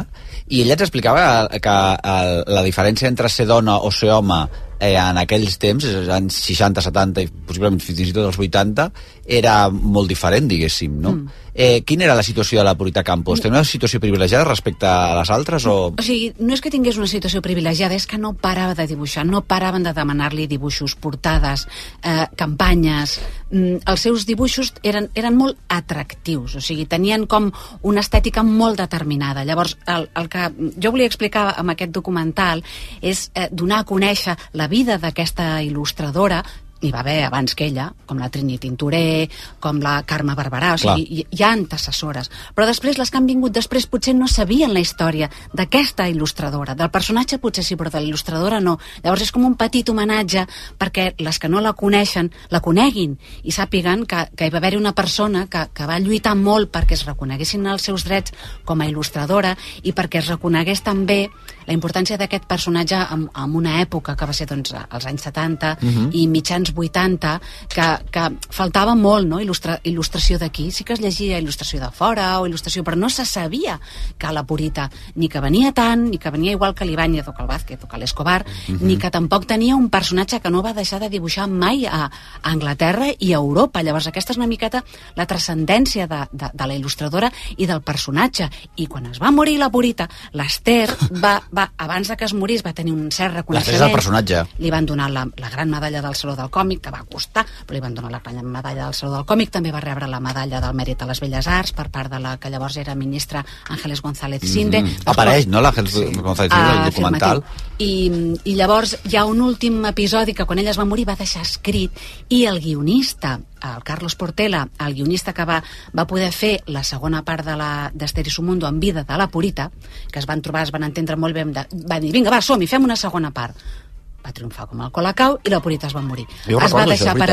Speaker 1: I ella ens explicava que la diferència entre ser dona o ser home en aquells temps, anys 60, 70 i possiblement fins i tot els 80, era molt diferent, diguéssim, no? Quina era la situació de la Purita Campos? Tenia una situació privilegiada respecte a les altres? O
Speaker 11: sigui, no és que tingués una situació privilegiada, és que no parava de dibuixar, no paraven de demanar-li dibuixos, portades, campanyes. Els seus dibuixos eren molt atractius, o sigui, tenien com una estètica molt determinada. Llavors, el que jo volia explicar amb aquest documental és donar a conèixer la vida d'aquesta il·lustradora. N'hi va haver abans que ella, com la Trini Tintoré, com la Carme Barberà, o sigui, hi ha antecessores. Però després, les que han vingut després, potser no sabien la història d'aquesta il·lustradora. Del personatge potser sí, però de l'il·lustradora no. Llavors és com un petit homenatge perquè les que no la coneixen, la coneguin i sàpiguen que hi va haver-hi una persona que va lluitar molt perquè es reconeguessin els seus drets com a il·lustradora i perquè es reconegués també la importància d'aquest personatge en una època que va ser doncs, als anys 70 i mitjans 80, que faltava molt, no? Il·lustració d'aquí. Sí que es llegia il·lustració de fora o il·lustració, però no se sabia que la Purita ni que venia tant, ni que venia igual que l'Ibáñez o que el Vázquez o que l'Escobar, ni que tampoc tenia un personatge que no va deixar de dibuixar mai a Anglaterra i a Europa. Llavors aquesta és una miqueta la transcendència de la il·lustradora i del personatge. I quan es va morir la Purita, l'Ester abans que es morís va tenir un cert reconeixement.
Speaker 1: L'Ester és el personatge.
Speaker 11: Li van donar la gran medalla del Saló del Còmic, que va costar, però li van donar la gran medalla del Saló del Còmic. També va rebre la medalla del Mèrit a les Belles Arts per part de la que llavors era ministra Ángeles González Sinde.
Speaker 1: Apareix, no, l'Ángeles González Sinde, el documental.
Speaker 11: I llavors hi ha un últim episodi que quan ella es va morir va deixar escrit i el guionista, el Carlos Portela, el guionista que va poder fer la segona part d'Ester i su mundo en vida de la Purita, que es van trobar, es van entendre molt bé, van dir, vinga, va, som-hi, fem una segona part. Va triomfar com el Colacau i la Purita es va morir. Es va deixar per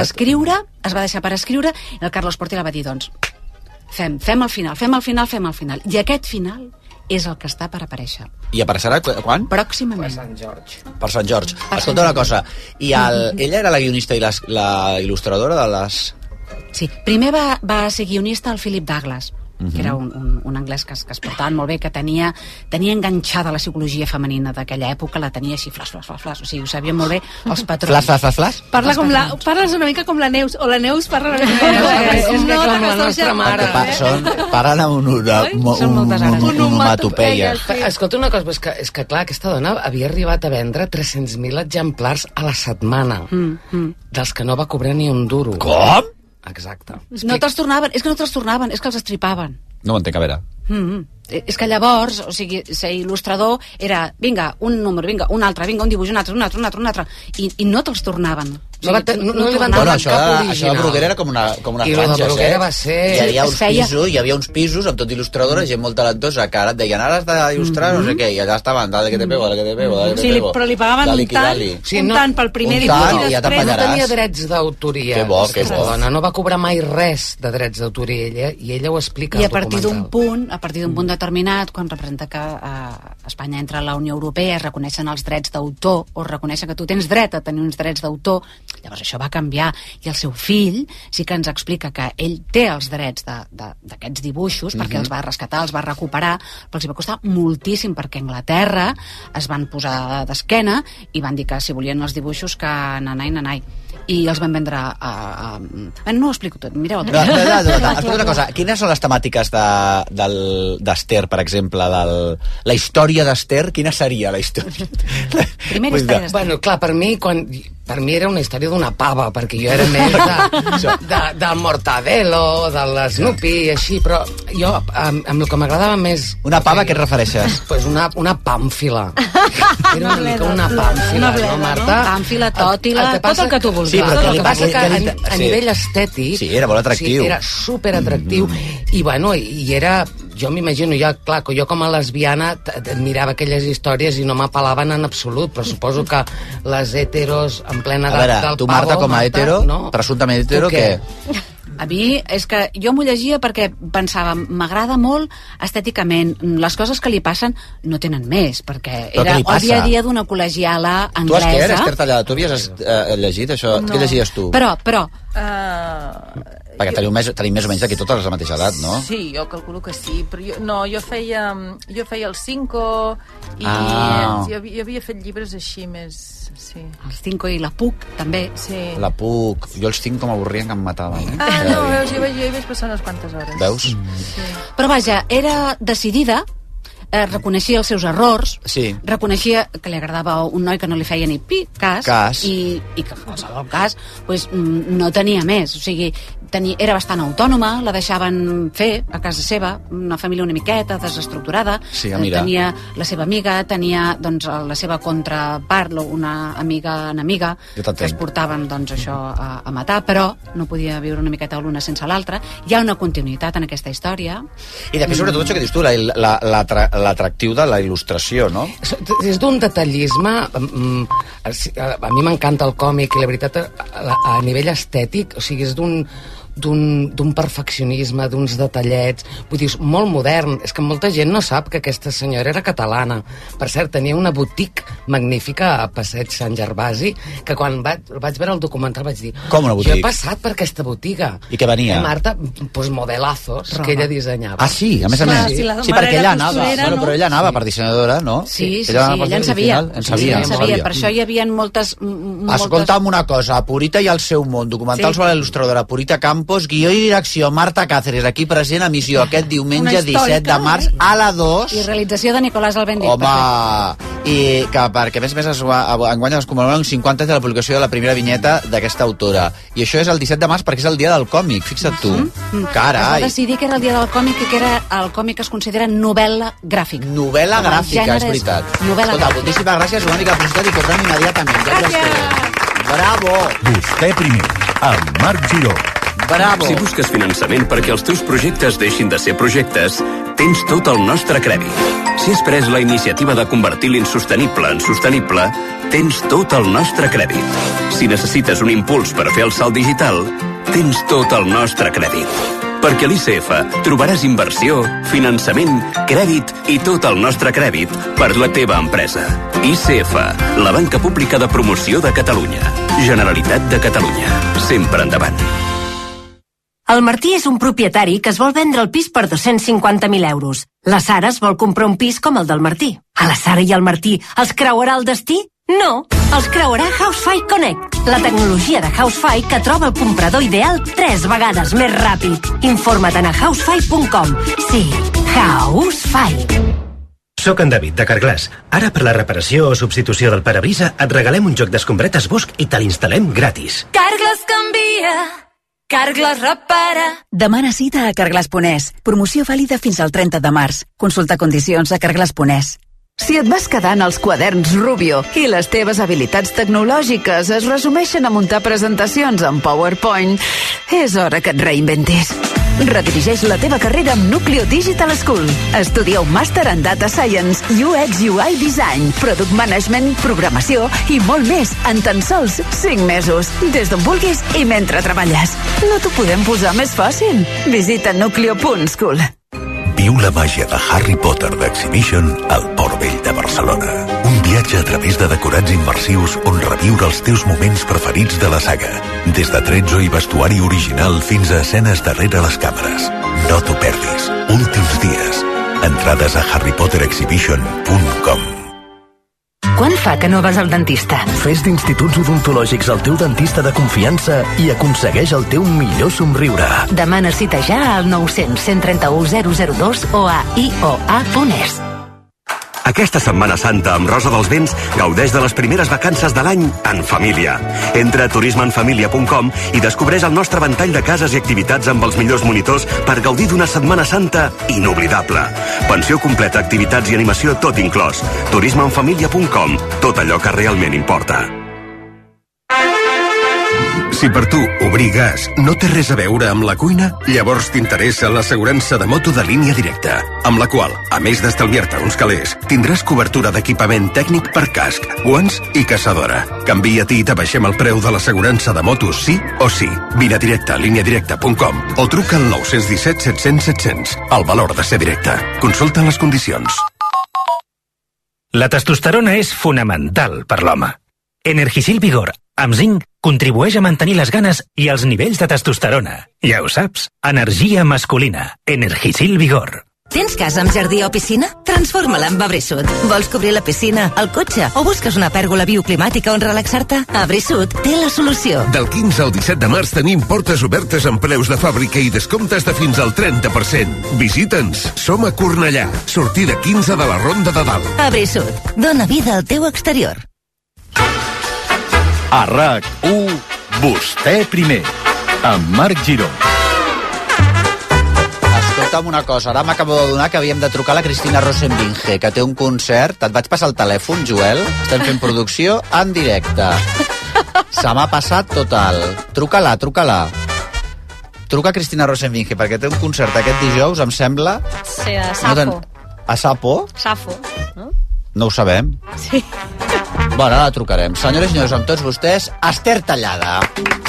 Speaker 11: escriure i el Carlos Portela va dir, doncs, fem el final. I aquest final és el que està per aparèixer.
Speaker 1: I apareixerà quan?
Speaker 11: Pròximament.
Speaker 1: Per Sant George. Escolta una cosa, i ella era la guionista i la il·lustradora de les...
Speaker 11: Sí, primer va ser guionista el Philip Douglas, que era un anglès que es portaven molt bé, que tenia enganxada la psicologia femenina d'aquella època, la tenia així, flash, o sigui, ho sabien molt bé els patrons.
Speaker 1: Flash?
Speaker 7: Parles una mica com la Neus, o la Neus parla una mica
Speaker 10: com la nostra mare.
Speaker 1: Parlen amb onomatopeia.
Speaker 10: Escolta una cosa, és que clar, aquesta dona havia arribat a vendre 300.000 exemplars a la setmana, dels que no va cobrar ni un duro.
Speaker 1: Com?
Speaker 10: Exacte.
Speaker 11: No te'ls tornaven, és que els estripaven.
Speaker 1: No ho entenc, a veure.
Speaker 11: És que llavors, o sigui, ser il·lustrador era, vinga, un número, vinga, un altre, vinga, un dibuix, un altre, i no te'ls tornaven.
Speaker 10: No li van donar cap original.
Speaker 1: Això de Bruguera era com unes franges,
Speaker 10: va ser...
Speaker 1: Hi havia uns pisos amb tot il·lustradora, gent molt talentosa, que ara et deien, ara has d'il·lustrar, no sé què, i allà estaven, dale que te pego.
Speaker 7: Sí, però li pagaven un tant pel primer dibuix i després
Speaker 10: no tenia drets d'autoria.
Speaker 1: Que bo.
Speaker 10: Dona no va cobrar mai res de drets d'autoria, i ella ho explica al documental.
Speaker 11: A partir d'un punt determinat, quan representa que Espanya entra a la Unió Europea, es reconeixen els drets d'autor, o es reconeixen que tu tens dret a tenir uns drets d'autor. Llavors això va canviar, i el seu fill sí que ens explica que ell té els drets d'aquests dibuixos, perquè els va rescatar, els va recuperar, però els va costar moltíssim, perquè a Anglaterra es van posar d'esquena i van dir que si volien els dibuixos que nanai, i els van vendre no ho explico tot, mireu el
Speaker 1: Escolta una cosa, quines són les temàtiques d'Ester, per exemple, la història d'Ester? Quina seria la història?
Speaker 11: Primera història d'Ester.
Speaker 10: Bueno, clar, per mi era una història d'una pava, perquè jo era més del Mortadelo, de l'Snoopy i així, però jo, amb el que m'agradava més...
Speaker 1: Una pava, a què et refereixes?
Speaker 10: Pues una pàmfila. Era una mica una pàmfila, no, Marta?
Speaker 11: Pàmfila, tòtila, tot el que tu vulguis.
Speaker 1: Sí, però
Speaker 10: el que passa que a nivell estètic...
Speaker 1: Sí, era molt atractiu.
Speaker 10: Sí, era superatractiu. I bueno, i era... Jo m'imagino, clar, que jo com a lesbiana mirava aquelles històries i no m'apel·laven en absolut, però suposo que les heteros en plena edat del pavo...
Speaker 1: Tu, Marta, com a hetero, presumptament hetero, què?
Speaker 11: A mi és que jo m'ho llegia perquè pensava, m'agrada molt estèticament, les coses que li passen no tenen més, perquè era el dia a dia d'una col·legiala anglesa.
Speaker 1: Tu, Esther Tallada, tu havies llegit això? Què llegies tu?
Speaker 11: Però...
Speaker 1: Perquè tenim més o menys d'aquí totes la mateixa edat, no?
Speaker 8: Sí, jo calculo que sí, però jo feia el 5 i jo havia fet llibres així més... Sí.
Speaker 11: Els 5 i la PUC, també.
Speaker 8: Sí.
Speaker 1: La PUC. Jo els 5 m'avorrien que em mataven.
Speaker 8: No, veus, jo hi vaig passar unes quantes hores.
Speaker 1: Veus?
Speaker 8: Sí.
Speaker 11: Però vaja, era decidida, reconeixia els seus errors, reconeixia que li agradava un noi que no li feia ni cas. I que en qualsevol cas no tenia més, o sigui, era bastant autònoma, la deixaven fer a casa seva, una família una miqueta desestructurada, tenia la seva amiga, tenia la seva contrapart, una amiga enemiga, que es portaven això a matar, però no podia viure una miqueta l'una sense l'altra. Hi ha una continuïtat en aquesta història.
Speaker 1: I després, sobretot, això que dius tu, l'atractiu de la il·lustració, no?
Speaker 10: És d'un detallisme. A mi m'encanta el còmic i la veritat, a nivell estètic, o sigui, és d'un perfeccionisme, d'uns detallets, vull dir, molt modern. És que molta gent no sap que aquesta senyora era catalana. Per cert, tenia una boutique magnífica a Passeig Sant Gervasi, que quan vaig veure el documental vaig dir,
Speaker 1: com una boutique?
Speaker 10: Jo he passat per aquesta botiga.
Speaker 1: I què venia?
Speaker 10: Marta, modelazos que ella dissenyava.
Speaker 1: Ah, sí? A més a més? Sí, perquè ella anava. Bueno, però ella anava per dissenyadora, no?
Speaker 11: Sí, ella en sabia. Per això hi havia moltes...
Speaker 1: Escolta'm una cosa, Purita i el seu món, documental sobre la il·lustradora Purita Campos, guió i direcció Marta Cáceres, aquí present a Missió aquest diumenge 17 de març a la 2.
Speaker 11: I realització de Nicolás Albendit.
Speaker 1: Home, i que perquè a més enguany es commemoren 50 anys de la publicació de la primera vinyeta d'aquesta autora. I això és el 17 de març perquè és el dia del còmic, fixa't tu. Carai.
Speaker 11: Es va decidir que era el dia del còmic i que era el còmic que es considera novel·la gràfica.
Speaker 1: Novel·la gràfica, és veritat. Escolta, moltíssimes gràcies, una mica de publicitat i tornem immediatament. Gràcies. Bravo.
Speaker 6: Vostè primer, amb Marc Giró.
Speaker 1: Bravo.
Speaker 12: Si busques finançament perquè els teus projectes deixin de ser projectes, tens tot el nostre crèdit. Si has pres la iniciativa de convertir l'insostenible en sostenible, tens tot el nostre crèdit. Si necessites un impuls per fer el salt digital, tens tot el nostre crèdit. Perquè a l'ICF trobaràs inversió, finançament, crèdit i tot el nostre crèdit per la teva empresa. ICF, la banca pública de promoció de Catalunya. Generalitat de Catalunya. Sempre endavant.
Speaker 13: El Martí és un propietari que es vol vendre el pis per 250.000 euros. La Sara es vol comprar un pis com el del Martí. A la Sara i al Martí els creuarà el destí? No, els creuarà Housefy Connect, la tecnologia de Housefy que troba el comprador ideal 3 vegades més ràpid. Informa't a housefy.com. Sí, Housefy.
Speaker 14: Soc en David, de Carglass. Ara, per la reparació o substitució del parabrisa, et regalem un joc d'escombretes Bosch i te l'instal·lem gratis.
Speaker 13: Carglass canvia. Carglass repara.
Speaker 15: Demana cita a Carglass.es. Promoció vàlida fins al 30 de març. Consulta condicions a Carglass.es.
Speaker 16: Si et vas quedant als quaderns Rubio i les teves habilitats tecnològiques es resumeixen a muntar presentacions en PowerPoint, és hora que et reinventis. Redirigeix la teva carrera amb Nucleo Digital School. Estudia un màster en Data Science, UX UI Design, Product Management, Programació i molt més en tan sols 5 mesos. Des d'on vulguis i mentre treballes. No t'ho podem posar més fàcil. Visita nucleo.school.
Speaker 17: Viu la màgia de Harry Potter d'Exhibition al Port Vell de Barcelona. Un viatge a través de decorats immersius on reviure els teus moments preferits de la saga. Des de tretzo i vestuari original fins a escenes darrere les càmeres. No t'ho perdis. Últims dies. Entrades a harrypotterexhibition.com.
Speaker 13: Quan fa que no vas al dentista?
Speaker 18: Fes d'Instituts Odontològics el teu dentista de confiança i aconsegueix el teu millor somriure.
Speaker 13: Demana cita ja al 900 131 002 o a ioa.es.
Speaker 19: Aquesta Setmana Santa amb Rosa dels Vents gaudeix de les primeres vacances de l'any en família. Entra a turismeenfamilia.com i descobreix el nostre ventall de cases i activitats amb els millors monitors per gaudir d'una Setmana Santa inoblidable. Pensió completa, activitats i animació tot inclòs. turismeenfamilia.com. Tot allò que realment importa.
Speaker 20: Si per tu obrir gas no té res a veure amb la cuina, llavors t'interessa l'assegurança de moto de Línia Directa, amb la qual, a més d'estalviar-te uns calés, tindràs cobertura d'equipament tècnic per casc, guants i caçadora. Canvia't i t'abaixem el preu de l'assegurança de moto sí o sí. Vine directe a lineadirecta.com o truca al 917 700 700. El valor de ser directe. Consulta les condicions.
Speaker 14: La testosterona és fonamental per l'home. Energisil Vigor, Amb zinc, contribueix a mantenir les ganes i els nivells de testosterona. Ja ho saps, energia masculina. Energisil Vigor.
Speaker 21: Tens casa amb jardí o piscina? Transforma-la en Abrisud. Vols cobrir la piscina, el cotxe o busques una pèrgola bioclimàtica on relaxar-te? Abrisud té la solució.
Speaker 20: Del 15 al 17 de març tenim portes obertes amb preus de fàbrica i descomptes de fins al 30%. Visita'ns. Som a Cornellà. Sortida 15 de la Ronda de Dalt.
Speaker 21: Abrisud. Dóna vida al teu exterior.
Speaker 6: A RAC1, vostè primer, amb Marc Giró.
Speaker 1: Escolta'm una cosa, ara m'acabo d'adonar que havíem de trucar a la Cristina Rosenbinge, que té un concert. Et vaig passar el telèfon, Joel. Estem fent producció en directe. Se m'ha passat total. Truca-la. Truca a Cristina Rosenbinge, perquè té un concert aquest dijous, em sembla.
Speaker 5: Sí, a Safo.
Speaker 1: A Sapo?
Speaker 5: Safo, no?
Speaker 1: No ho sabem.
Speaker 5: Sí.
Speaker 1: Bueno, ara la trucarem. Senyores i senyors, amb tots vostès, Esther Tallada.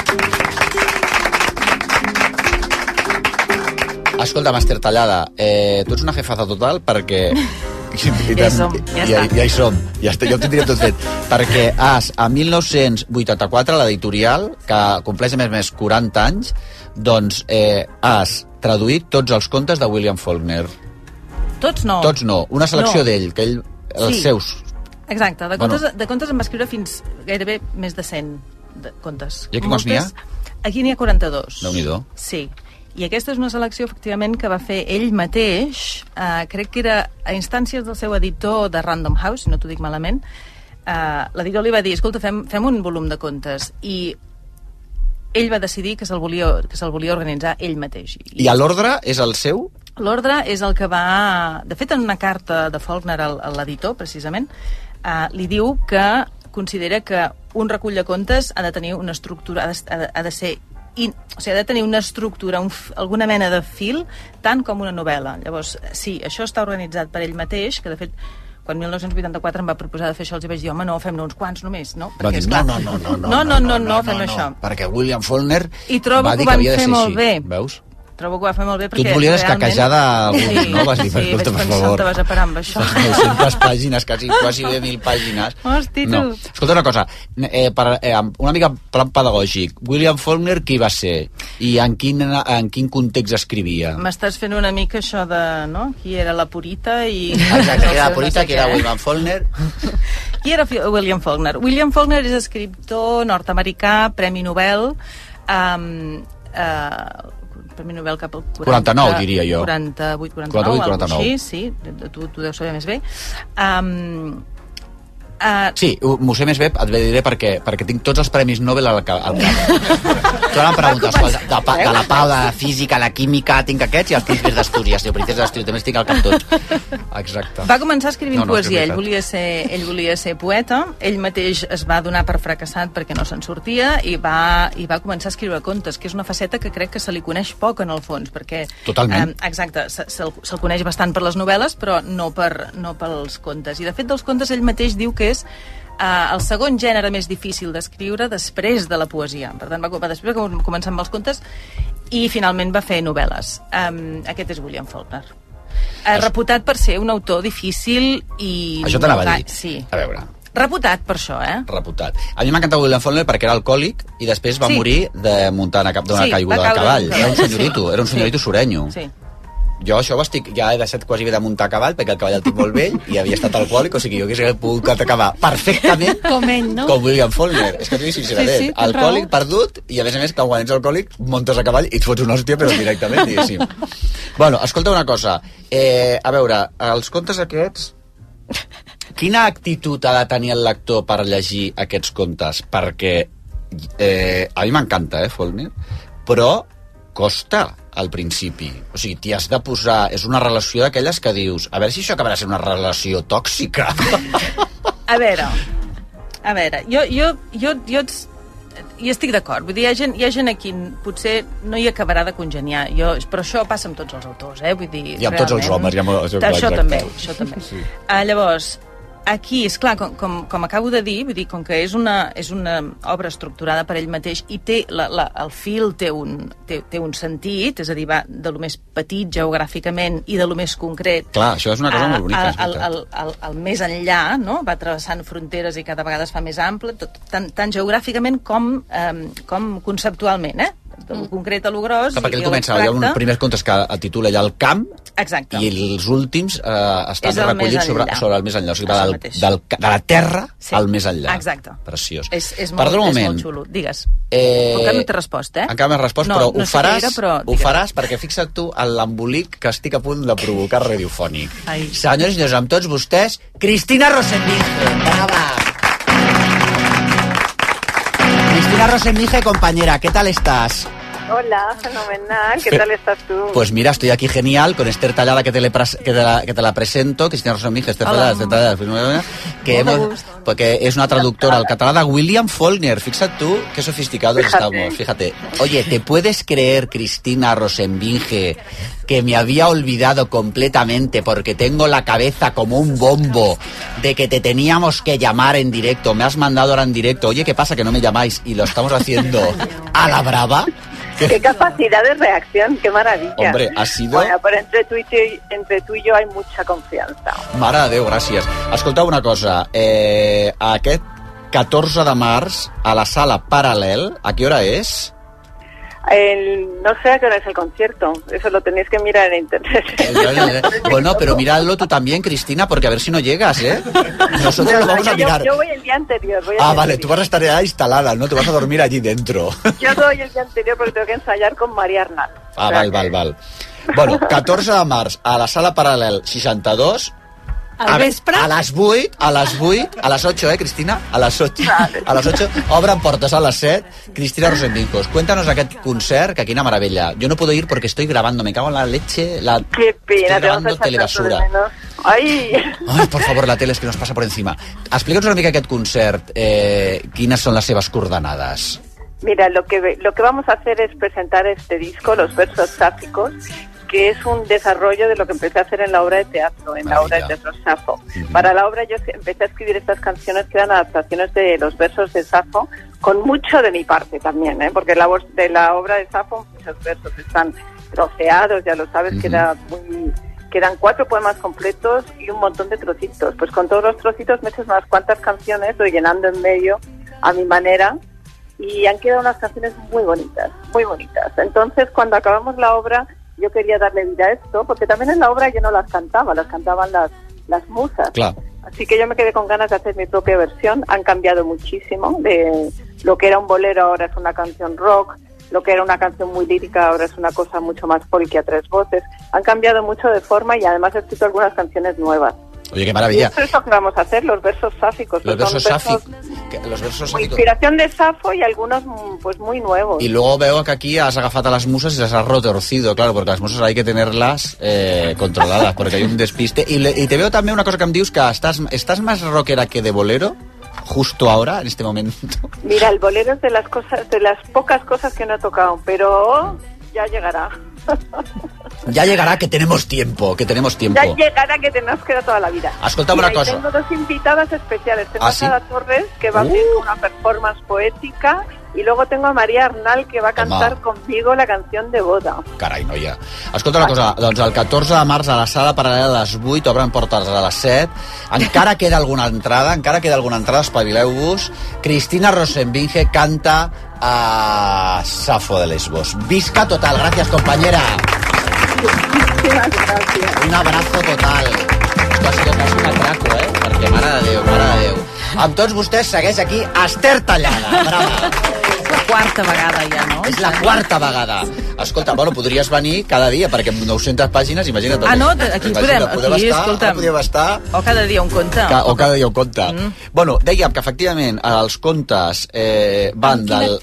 Speaker 1: Escolta'm, Esther Tallada, tu ets una jefaza total perquè...
Speaker 8: Ja hi som.
Speaker 1: Ja ho tindríem tot fet. Perquè a 1984, l'editorial, que compleix a més 40 anys, doncs has traduït tots els contes de William Faulkner.
Speaker 8: Tots no.
Speaker 1: Tots no. Una selecció d'ell, que ell... Els seus.
Speaker 8: Exacte. De contes em va escriure fins gairebé més de 100 contes.
Speaker 1: I aquí quants n'hi ha?
Speaker 8: Aquí n'hi ha 42.
Speaker 1: Déu-n'hi-do.
Speaker 8: Sí. I aquesta és una selecció, efectivament, que va fer ell mateix, crec que era a instàncies del seu editor de Random House, si no t'ho dic malament. L'editor li va dir, escolta, fem un volum de contes. I ell va decidir que se'l volia organitzar ell mateix.
Speaker 1: I l'ordre és el seu?
Speaker 8: L'ordre és el que va... De fet, en una carta de Faulkner a l'editor, precisament, li diu que considera que un recull de contes ha de tenir una estructura, ha de ser... o sigui, ha de tenir una estructura, alguna mena de fil, tant com una novel·la. Llavors, sí, això està organitzat per ell mateix, que de fet, quan 1984 em va proposar de fer això, els vaig dir, home, no, fem-ne uns quants només, no? Perquè,
Speaker 1: esclar, no,
Speaker 8: fem això.
Speaker 1: Perquè William Faulkner
Speaker 8: I trobo que ho van fer molt bé.
Speaker 1: Veus?
Speaker 8: Trobo que ho va fer molt bé
Speaker 1: perquè... Tu et volies escaquejar d'algun, no? Vas dir,
Speaker 8: vaig pensar on te vas a parar amb això.
Speaker 1: 900 pàgines, quasi bé 1.000 pàgines.
Speaker 8: Hosti, tu.
Speaker 1: No. Escolta una cosa, una mica plan pedagògic. William Faulkner qui va ser? I en quin context escrivia?
Speaker 8: M'estàs fent una mica això de, no? Qui era la Purita i...
Speaker 1: Exacte, qui era la Purita, qui era William Faulkner.
Speaker 8: Qui era William Faulkner? William Faulkner és escriptor nord-americà, Premi Nobel, Premi Nobel cap al
Speaker 1: 49, diria jo.
Speaker 8: 48, 49. Així, sí, tu deus saber més bé.
Speaker 1: Sí, m'ho sé més bé, et diré perquè tinc tots els premis Nobel al cap. Tu ara em preguntes de la Pau, de la física, la química, tinc aquests i els príncipes d'Astúries. I el príncipes d'Astúries també els tinc al cap tots. Exacte.
Speaker 8: Va començar escrivint poesia, ell volia ser poeta, ell mateix es va donar per fracassat perquè no se'n sortia i va començar a escriure contes, que és una faceta que crec que se li coneix poc en el fons, perquè...
Speaker 1: Totalment.
Speaker 8: Exacte, se'l coneix bastant per les novel·les, però no pels contes. I de fet dels contes ell mateix diu que és el segon gènere més difícil d'escriure després de la poesia. Per tant, després va començar amb els contes i finalment va fer novel·les. Aquest és William Faulkner. Reputat per ser un autor difícil i...
Speaker 1: Això t'anava a dir.
Speaker 8: Sí.
Speaker 1: A veure...
Speaker 8: Reputat per això,
Speaker 1: Reputat. A mi m'encanta William Faulkner perquè era alcohòlic i després va morir de muntar d'una caiguda de cavall. Era un senyorito sureño.
Speaker 8: Sí.
Speaker 1: Jo això ja he deixat quasi bé de muntar a cavall perquè el cavall el tinc molt vell i havia estat alcohòlic, o sigui, jo hauria pogut acabar perfectament
Speaker 5: com ell, no?
Speaker 1: Com William Faulkner. És que t'ho dic sincerament, alcohòlic, perdut, i a més quan ets alcohòlic montes a cavall i et fots una hòstia però directament, diguéssim. Bueno, escolta una cosa, a veure, els contes aquests, quina actitud ha de tenir el lector per llegir aquests contes? Perquè a mi m'encanta, Faulkner, però costa al principi. O sigui, t'hi has de posar... És una relació d'aquelles que dius a veure si això acabarà sent una relació tòxica.
Speaker 8: A veure, jo estic d'acord. Vull dir, hi ha gent a qui potser no hi acabarà de congeniar. Però això passa amb tots els autors, Vull dir,
Speaker 1: i amb tots els homes.
Speaker 8: Això també. Sí. Llavors, aquí, esclar, com acabo de dir, vull dir, com que és una obra estructurada per ell mateix i té el fil té un sentit, és a dir, va de lo més petit geogràficament i de lo més concret.
Speaker 1: Clar, això és una cosa molt bonica.
Speaker 8: El més enllà, no? Va travessant fronteres i cada vegada es fa més ample, tant geogràficament com conceptualment, del concret a lo gros.
Speaker 1: Perquè ell comença, hi ha un primer conte que el titula allà El camp.
Speaker 8: Exacte.
Speaker 1: I els últims estan recollits sobre el més enllà. O sigui, va de la terra al més enllà.
Speaker 8: Exacte.
Speaker 1: Preciós.
Speaker 8: És molt xulo. Digues. Encara no t'he respost,
Speaker 1: Encara m'he respost, però ho faràs perquè fixa't tu en l'embolic que estic a punt de provocar radiofònic. Senyors i senyors, amb tots vostès, Cristina Rosenvinge. Brava! Cristina Rosenvinge, compañera, ¿qué tal estás?
Speaker 2: Hola, fenomenal. ¿Qué tal estás tú?
Speaker 1: Pues mira, estoy aquí genial con Esther Tallada, que te la presento. Cristina Rosenvinge, Esther Tallada, porque es una traductora al catalán de William Faulkner. Fíjate tú qué sofisticados estamos. Fíjate. Oye, ¿te puedes creer, Cristina Rosenvinge, que me había olvidado completamente porque tengo la cabeza como un bombo de que te teníamos que llamar en directo? Me has mandado ahora en directo. Oye, ¿qué pasa que no me llamáis? Y lo estamos haciendo a la brava.
Speaker 2: ¡Qué capacidad de reacción! ¡Qué maravilla!
Speaker 1: Hombre, ha sido...
Speaker 2: Bueno, pero entre tú y yo hay mucha confianza.
Speaker 1: Mare de Déu, gràcies. Escolteu una cosa, aquest 14 de març a la sala Paral·lel, ¿a qué hora es?
Speaker 2: No sé a qué hora es el concierto, eso lo tenéis que mirar en internet.
Speaker 1: Bueno, pero miradlo tú también, Cristina, porque a ver si no llegas, ¿eh? Nosotros lo vamos a mirar.
Speaker 2: Yo voy el día anterior.
Speaker 1: Vale, tú vas a estar ya instalada, ¿no? Tú vas a dormir allí dentro.
Speaker 2: Yo voy el día anterior porque tengo que ensayar con María Arnal.
Speaker 1: Val. Bueno, 14 de març a la sala Paral·lel 62...
Speaker 7: Al vespre?
Speaker 1: A les 8, a les 8, Cristina? A les 8. Vale. A les 8, obren portes a les 7. Cristina Rosenvinge, cuéntanos aquest concert, que quina meravella. Yo no puedo ir porque estoy grabando, me cago en la leche.
Speaker 2: Qué pena,
Speaker 1: estoy grabando telebasura.
Speaker 2: Ay,
Speaker 1: por favor, la tele es que nos pasa por encima. Explica'ns una mica aquest concert, quines són les seves coordenades.
Speaker 2: Mira, lo que vamos a hacer es presentar este disco, Los versos sáficos, que es un desarrollo de lo que empecé a hacer en la obra de teatro, la obra de teatro Safo. Para la obra yo empecé a escribir estas canciones que eran adaptaciones de los versos de Safo, con mucho de mi parte también, porque de la obra de Safo muchos versos están troceados, ya lo sabes, quedan 4 poemas completos y un montón de trocitos. Pues con todos los trocitos me he hecho unas cuantas canciones, rellenando en medio a mi manera, y han quedado unas canciones muy bonitas, muy bonitas. Entonces, cuando acabamos la obra, yo quería darle vida a esto, porque también en la obra yo no las cantaban las musas.
Speaker 1: Claro.
Speaker 2: Así que yo me quedé con ganas de hacer mi propia versión. Han cambiado muchísimo. De lo que era un bolero ahora es una canción rock, lo que era una canción muy lírica ahora es una cosa mucho más folk a 3 voces. Han cambiado mucho de forma y además he escrito algunas canciones nuevas.
Speaker 1: Oye, qué maravilla.
Speaker 2: Y eso que vamos a hacer, los versos sáficos.
Speaker 1: Los versos sáficos.
Speaker 2: Inspiración de Safo y algunos pues muy nuevos.
Speaker 1: Y luego veo que aquí has agafat a las musas y las has retorcido, claro, porque las musas hay que tenerlas controladas, porque hay un despiste. Y te veo también una cosa que me dius, que estás más rockera que de bolero, justo ahora, en este momento.
Speaker 2: Mira, el bolero es de las pocas cosas que no he tocado, pero ya llegará.
Speaker 1: Ya llegará, que tenemos tiempo.
Speaker 2: Ya llegará, que te nos queda toda la vida.
Speaker 1: Escolta'm una cosa.
Speaker 2: Tengo 2 invitadas especiales. Tengo a Sara Torres, que va a hacer una performance poética, y luego tengo a María Arnal, que va a cantar conmigo la canción de boda.
Speaker 1: Carai, noia. Escolta una cosa, doncs el 14 de març a la sala Paral·lel a les 8, obren portes a les 7. Encara queda alguna entrada, espavileu-vos. Cristina Rosenvinge canta a Safo de Lesbos. Visca total, gracias, compañera.
Speaker 2: Muchísimas gracias.
Speaker 1: Un abrazo total. Esto ha sido casi un atraco, perquè mare de Déu. Amb tots vostès segueix aquí Esther Tallada. Brava.
Speaker 8: És la 4ª vegada ja, no?
Speaker 1: És la 4ª vegada. Escolta, podries venir cada dia, perquè amb 900 pàgines, imagina't.
Speaker 8: No? Aquí podem
Speaker 1: estar.
Speaker 8: O cada dia un conte.
Speaker 1: Bueno, dèiem que efectivament els contes van amb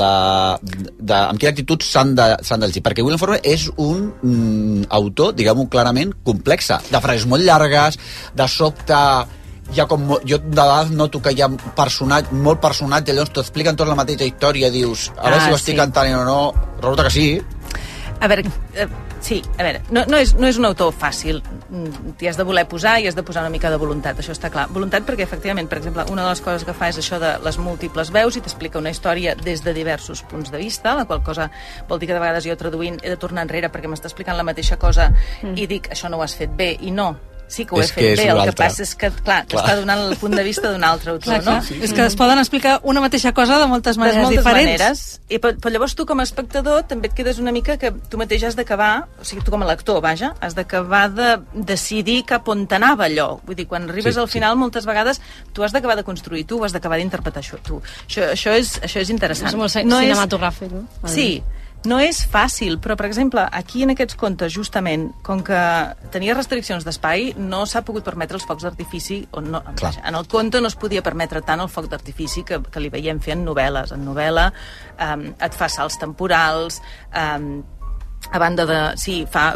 Speaker 1: quina actitud s'han de llegir, perquè William Faulkner és un autor, diguem-ho clarament, complexa, de frases molt llargues, de sobte jo de vegades noto que hi ha molt personatge, llavors t'ho expliquen tota la mateixa història, dius, a veure si ho estic cantant o no, resulta que sí.
Speaker 8: A veure, sí, a veure, no és un autor fàcil. T'hi has de voler posar i has de posar una mica de voluntat, això està clar. Voluntat perquè, efectivament, per exemple, una de les coses que fa és això de les múltiples veus i t'explica una història des de diversos punts de vista, la qual cosa vol dir que de vegades jo traduint he de tornar enrere perquè m'està explicant la mateixa cosa i dic, això no ho has fet bé, i no. Sí que ho he fet bé, el que passa és que, clar, t'està donant el punt de vista d'un altre autor, no?
Speaker 7: És que es poden explicar una mateixa cosa de moltes maneres diferents.
Speaker 8: Però llavors tu, com a espectador, també et quedes una mica que tu mateix has d'acabar, o sigui, tu com a lector, vaja, has d'acabar de decidir cap on t'anava allò. Vull dir, quan arribes al final, moltes vegades, tu has d'acabar de construir tu, has d'acabar d'interpretar això tu. Això és interessant.
Speaker 5: És molt cinematogràfic, no?
Speaker 8: Sí. No és fàcil, però, per exemple, aquí en aquests contes, justament, com que tenia restriccions d'espai, no s'ha pogut permetre els focs d'artifici. En el conte no es podia permetre tant el foc d'artifici que li veiem fer en novel·les. En novel·la et fa salts temporals, a banda de... Sí, fa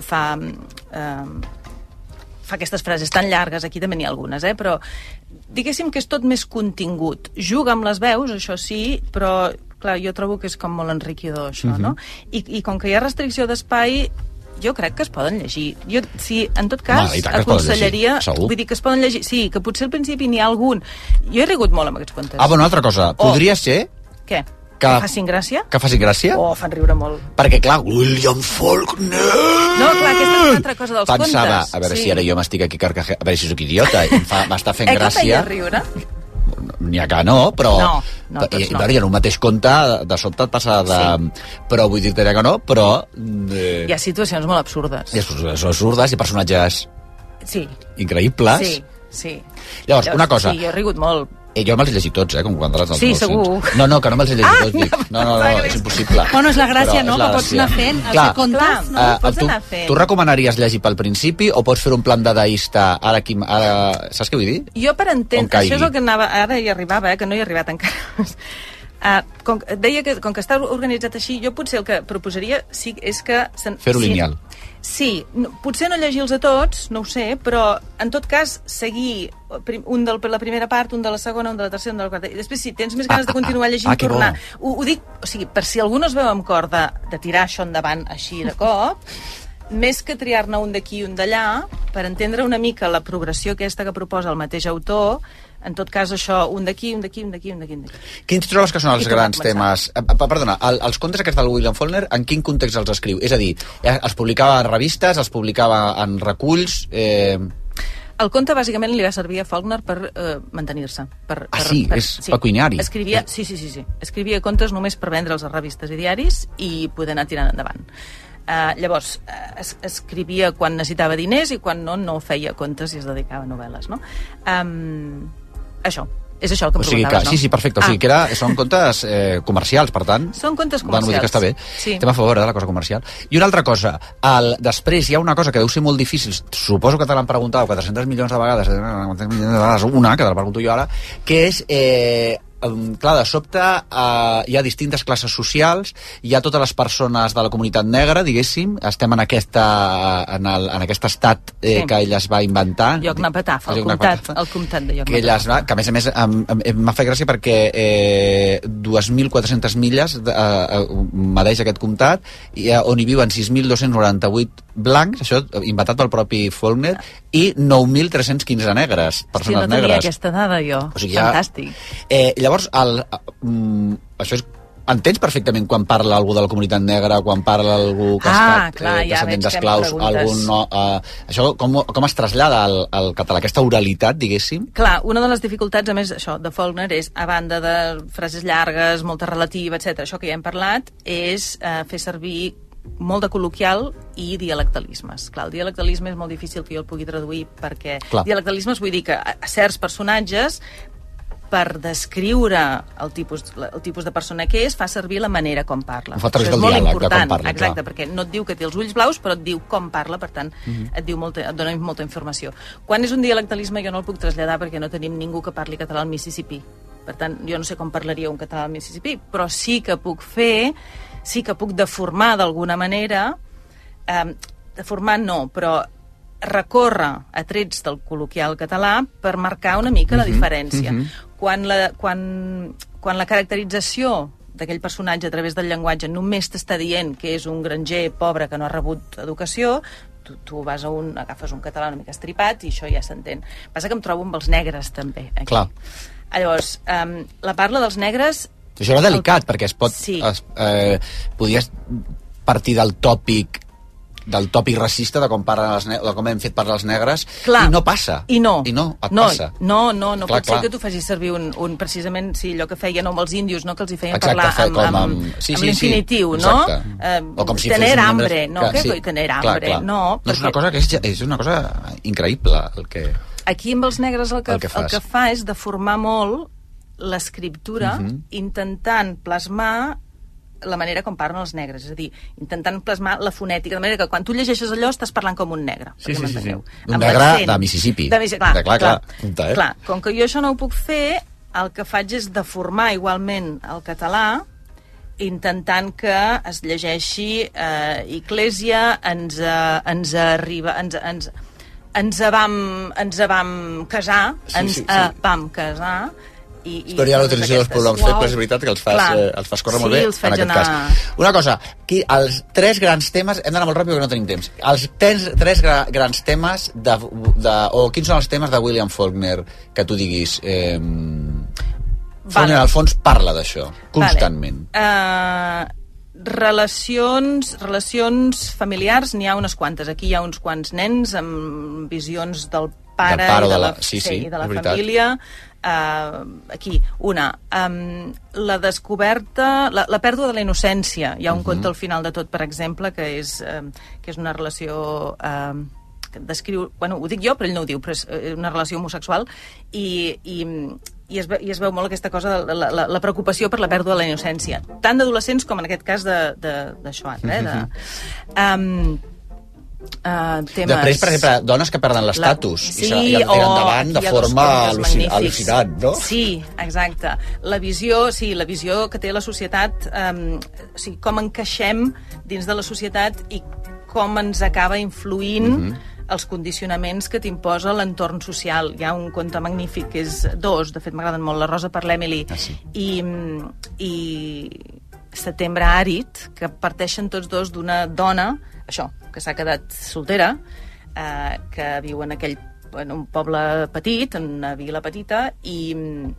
Speaker 8: aquestes frases tan llargues, aquí també n'hi ha algunes, però diguéssim que és tot més contingut. Juga amb les veus, això sí, però... Clar, jo trobo que és com molt enriquidor, això, no? I com que hi ha restricció d'espai, jo crec que es poden llegir. Jo, sí, en tot cas, aconsellaria... Vull dir que es poden llegir... Sí, que potser al principi n'hi ha algun... Jo he rigut molt amb aquests contes.
Speaker 1: Una altra cosa. Podria ser...
Speaker 8: Què? Que facin gràcia?
Speaker 1: Que facin gràcia?
Speaker 8: Fan riure molt.
Speaker 1: Perquè, clar, William Faulkner...
Speaker 8: No, clar, aquesta és una altra cosa dels contes.
Speaker 1: Pensava, a veure si ara jo m'estic aquí carcajant... A veure si sóc idiota, m'està fent gràcia...
Speaker 8: Que feia riure?
Speaker 1: N'hi ha que no, però... No, tots no. I en un mateix conte, de sobte et passa de... Sí. Però vull dir-te que no, però...
Speaker 8: Hi ha situacions molt absurdes.
Speaker 1: Hi ha situacions absurdes i personatges...
Speaker 8: Sí.
Speaker 1: Increïbles.
Speaker 8: Sí.
Speaker 1: Llavors, una cosa...
Speaker 8: Sí, jo he rigut molt.
Speaker 1: Jo me'ls he llegit tots, com quan dels
Speaker 8: Sí, segur.
Speaker 1: No, que no me'ls he llegit tots, dic. No, és impossible.
Speaker 7: Bueno, és la gràcia, no?, que pots anar fent.
Speaker 1: Clar,
Speaker 7: contes, no?
Speaker 8: Pots anar fent.
Speaker 1: Tu recomanaries llegir pel principi o pots fer un plan dadaista ara... Saps què vull dir?
Speaker 8: Jo per entendre... Això és el que anava... Ara hi arribava, que no hi he arribat encara. Deia que, com que està organitzat així, jo potser el que proposaria és que...
Speaker 1: Fer-ho lineal.
Speaker 8: Sí, potser no llegir-los a tots, no ho sé, però en tot cas seguir un de la primera part, un de la segona, un de la tercera, un de la quarta, i després si tens més ganes de continuar llegint, tornar. Ho dic, o sigui, per si algú no es veu amb cor de tirar això endavant així de cop, més que triar-ne un d'aquí i un d'allà, per entendre una mica la progressió aquesta que proposa el mateix autor, en tot cas això, un d'aquí, un d'aquí, un d'aquí, un d'aquí.
Speaker 1: Quins trobes que són els grans temes? Perdona, els contes aquests del William Faulkner, en quin context els escriu? És a dir, els publicava en revistes, els publicava en reculls...
Speaker 8: El conte, bàsicament, li va servir a Faulkner per mantenir-se.
Speaker 1: És pecuniari.
Speaker 8: Escrivia, sí. Escrivia contes només per vendre'ls a revistes i diaris i poder anar tirant endavant. Llavors, escrivia quan necessitava diners i quan no feia contes i es dedicava a novel·les, no? Això. És això el que em preguntaves, no?
Speaker 1: Sí, perfecte. O sigui, que són contes comercials, per tant.
Speaker 8: Són contes comercials.
Speaker 1: Vull dir que està bé. Sí. Estem a favor de la cosa comercial. I una altra cosa, després hi ha una cosa que deu ser molt difícil, suposo que te l'han preguntat 400 milions de vegades, una, que te la pregunto jo ara, que és... clar, de sobte hi ha distintes classes socials, hi ha totes les persones de la comunitat negra, diguéssim, estem en aquest estat que ell es va inventar.
Speaker 8: Llocnapataf, el comtat de Llocnapataf.
Speaker 1: Que a més m'ha fet gràcia perquè 2.400 milles medeix aquest comtat, on hi viuen 6.298 blancs, això inventat pel propi Faulkner, i 9.315 negres, persones negres.
Speaker 8: No tenia aquesta dada jo, fantàstic.
Speaker 1: Llavors, això és... Entens perfectament quan parla algú de la comunitat negra, quan parla algú que ha estat descendent d'esclaus, algun no... Això com es trasllada al català, aquesta oralitat, diguéssim?
Speaker 8: Clar, una de les dificultats, a més, això, de Faulkner és, a banda de frases llargues, molta relativa, etc., això que ja hem parlat, és fer servir molt de col·loquial i dialectalismes. Clar, el dialectalisme és molt difícil que jo el pugui traduir perquè... Dialectalismes vull dir que a certs personatges, per descriure el tipus de persona que és, fa servir la manera com parla.
Speaker 1: Això és molt important.
Speaker 8: Exacte, perquè no et diu que té els ulls blaus, però et diu com parla, per tant, et dona molta informació. Quan és un dialectalisme jo no el puc traslladar perquè no tenim ningú que parli català al Mississipí. Per tant, jo no sé com parlaria un català al Mississippi, però sí que puc deformar d'alguna manera, deformar no, però recórrer a trets del col·loquial català per marcar una mica la diferència. Quan la caracterització d'aquell personatge a través del llenguatge només t'està dient que és un granger pobre que no ha rebut educació, tu vas agafes un català una mica estripat i això ja s'entén. Passa que em trobo amb els negres també aquí.
Speaker 1: Clar.
Speaker 8: Llavors, la parla dels negres...
Speaker 1: Això era delicat, perquè es pot... Sí. Podies partir del tòpic racista de com hem fet parlar els negres.
Speaker 8: Clar.
Speaker 1: I no passa.
Speaker 8: I no.
Speaker 1: Passa.
Speaker 8: No pot ser que tu facis servir un precisament, sí, allò que feien amb els índios, no? Que els hi feien parlar amb l'infinitiu, no?
Speaker 1: O com si
Speaker 8: tener
Speaker 1: fes
Speaker 8: hambre, no? Què vull tener hambre? No,
Speaker 1: és una cosa que és una cosa increïble, el que...
Speaker 8: Aquí amb els negres el que fa és deformar molt l'escriptura intentant plasmar la manera com parlen els negres, és a dir, intentant plasmar la fonètica, de manera que quan tu llegeixes allò estàs parlant com un negre.
Speaker 1: Sí. Un negre de Mississippi.
Speaker 8: Clar, com que jo això no ho puc fer, el que faig és deformar igualment el català, intentant que es llegeixi Iglesia ens arriba... Ens vam casar, vam casar,
Speaker 1: Història de la utilització dels pronoms febles, és veritat que els fas córrer molt bé en aquest cas. Una cosa, els 3 grans temes, hem d'anar molt ràpid perquè no tenim temps, els 3 grans temes o quins són els temes de William Faulkner que tu diguis Faulkner al fons parla d'això constantment.
Speaker 8: Relacions familiars n'hi ha unes quantes. Aquí hi ha uns quants nens amb visions del pare i de la família. Aquí, la descoberta, la pèrdua de la innocència. Hi ha un conte al final de tot, per exemple, que és una relació que descriu, ho dic jo, però ell no ho diu, però és una relació homosexual i es veu molt aquesta cosa de la preocupació per la pèrdua de la innocència, tant d'adolescents com en aquest cas d'això
Speaker 1: Després, per exemple, dones que perden l'estatus i el tiren endavant de forma al·lucinant, no?
Speaker 8: Sí, exacte. La visió que té la societat, com encaixem dins de la societat i com ens acaba influint els condicionaments que t'imposa l'entorn social. Hi ha un conte magnífic, que és 2, de fet m'agraden molt, La rosa per l'Emily i Setembre àrid, que parteixen tots dos d'una dona, això, que s'ha quedat soltera, que viu en un poble petit, en una vila petita, i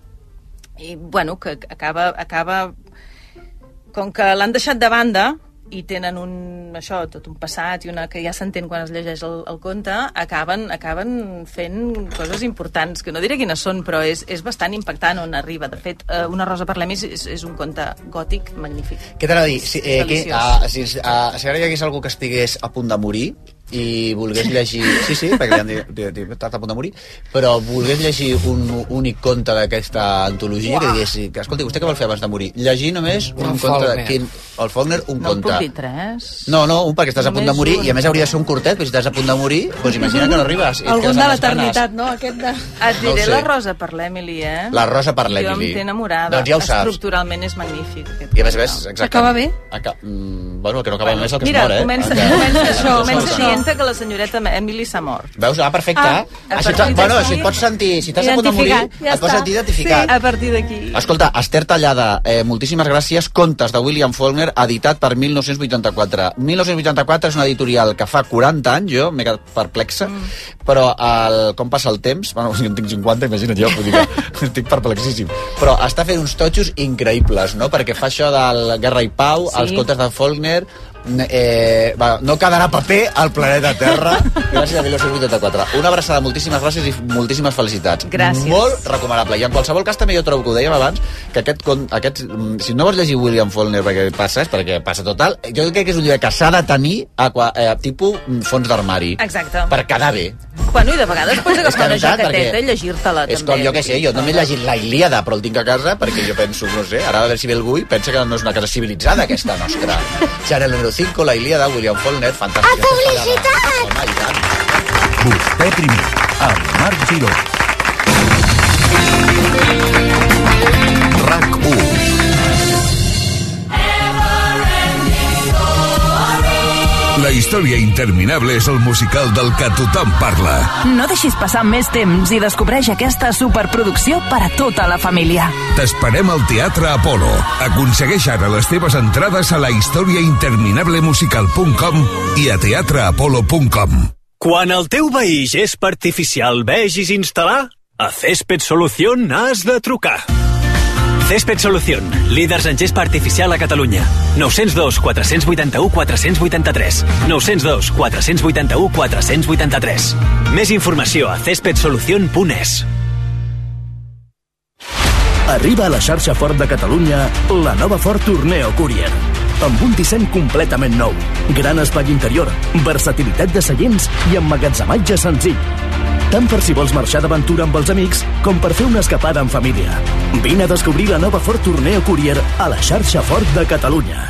Speaker 8: que acaba com que l'han deixat de banda i tenen tot un passat i que ja s'entén quan es llegeix el conte, acaben fent coses importants, que no diré quines són, però és bastant impactant on arriba. De fet, Una rosa per l'Emily és un conte gòtic magnífic.
Speaker 1: Què t'ha de dir? Si ara hi hagués algú que estigués a punt de morir i volgués llegir... Sí, perquè li han dit a punt de morir, però volgués llegir un únic conte d'aquesta antologia, que digués, escolti, vostè què vol fer abans de morir? Llegir només un conte el Faulkner, un conte.
Speaker 8: No puc dir 3.
Speaker 1: No, perquè estàs a punt de morir, i a més hauria de ser un curtet, però si estàs a punt de morir, doncs imagina que no arribes.
Speaker 7: Algun de l'eternitat, no?
Speaker 8: Et diré La rosa per l'Emily,
Speaker 1: La rosa per l'Emily.
Speaker 8: Jo em té enamorada.
Speaker 1: Doncs ja ho saps.
Speaker 8: Estructuralment és magnífic.
Speaker 1: I a més, exacte.
Speaker 7: Acaba bé?
Speaker 1: Bueno, que no acaba més el que es mor,
Speaker 8: Comença dient que la senyoreta Emily s'ha mort.
Speaker 1: Veus? Perfecte. Si et pots sentir, si estàs a punt de morir, et pots sentir identificat.
Speaker 8: Sí, a partir d'aquí.
Speaker 1: Escolta, Esther Tallada, moltíssimes gràcies. Contes de William Faulkner, editat per 1984. 1984 és una editorial que fa 40 anys, jo m'he quedat perplexa, però com passa el temps, jo en tinc 50, imagina't jo, estic perplexíssim, però està fent uns totxos increïbles, no? Perquè fa això del Guerra i Pau, els contes de Faulkner, no quedarà paper al planeta Terra gràcies a 1984. Una abraçada, moltíssimes gràcies i moltíssimes felicitats.
Speaker 8: Gràcies.
Speaker 1: Molt recomanable. I en qualsevol cas també jo trobo que ho dèiem abans, que si no vols llegir William Faulkner perquè passa total, jo crec que és un llibre que s'ha de tenir tipus fons d'armari.
Speaker 8: Exacte.
Speaker 1: Per quedar bé.
Speaker 8: Bueno, i de vegades pots agafar una jaqueteta i llegir-te-la també.
Speaker 1: És com, jo què sé, jo només he llegit la Ilíada, però el tinc a casa perquè jo penso, no sé, ara a veure si ve algú i pensa que no és una casa civilitzada aquesta nostra. Chanel número 5, la Ilíada, William Faulkner, fantàstic.
Speaker 13: A publicitat!
Speaker 1: Home, i tant.
Speaker 6: Vostè primer, amb Marc Giró. RAC1.
Speaker 17: La història interminable és el musical del que tothom parla.
Speaker 3: No deixis passar més temps i descobreix aquesta superproducció per a tota la família.
Speaker 17: T'esperem al Teatre Apolo. Aconsegueix ara les teves entrades a la historiainterminablemusical.com i a teatreapolo.com.
Speaker 22: Quan el teu veí gespa artificial vegis instal·lar, a Césped Solución has de trucar. Césped Solución, líders en gespa artificial a Catalunya. 902 481 483. 902 481 483. Més informació a cespedsolucion.es.
Speaker 18: Arriba a la xarxa Ford de Catalunya la nova Ford Tourneo Courier. Amb un disseny completament nou, gran espai interior, versatilitat de seients i emmagatzematge senzill. Tant per si vols marxar d'aventura amb els amics com per fer una escapada en família. Vine a descobrir la nova Ford Tourneo Courier a la xarxa Ford de Catalunya.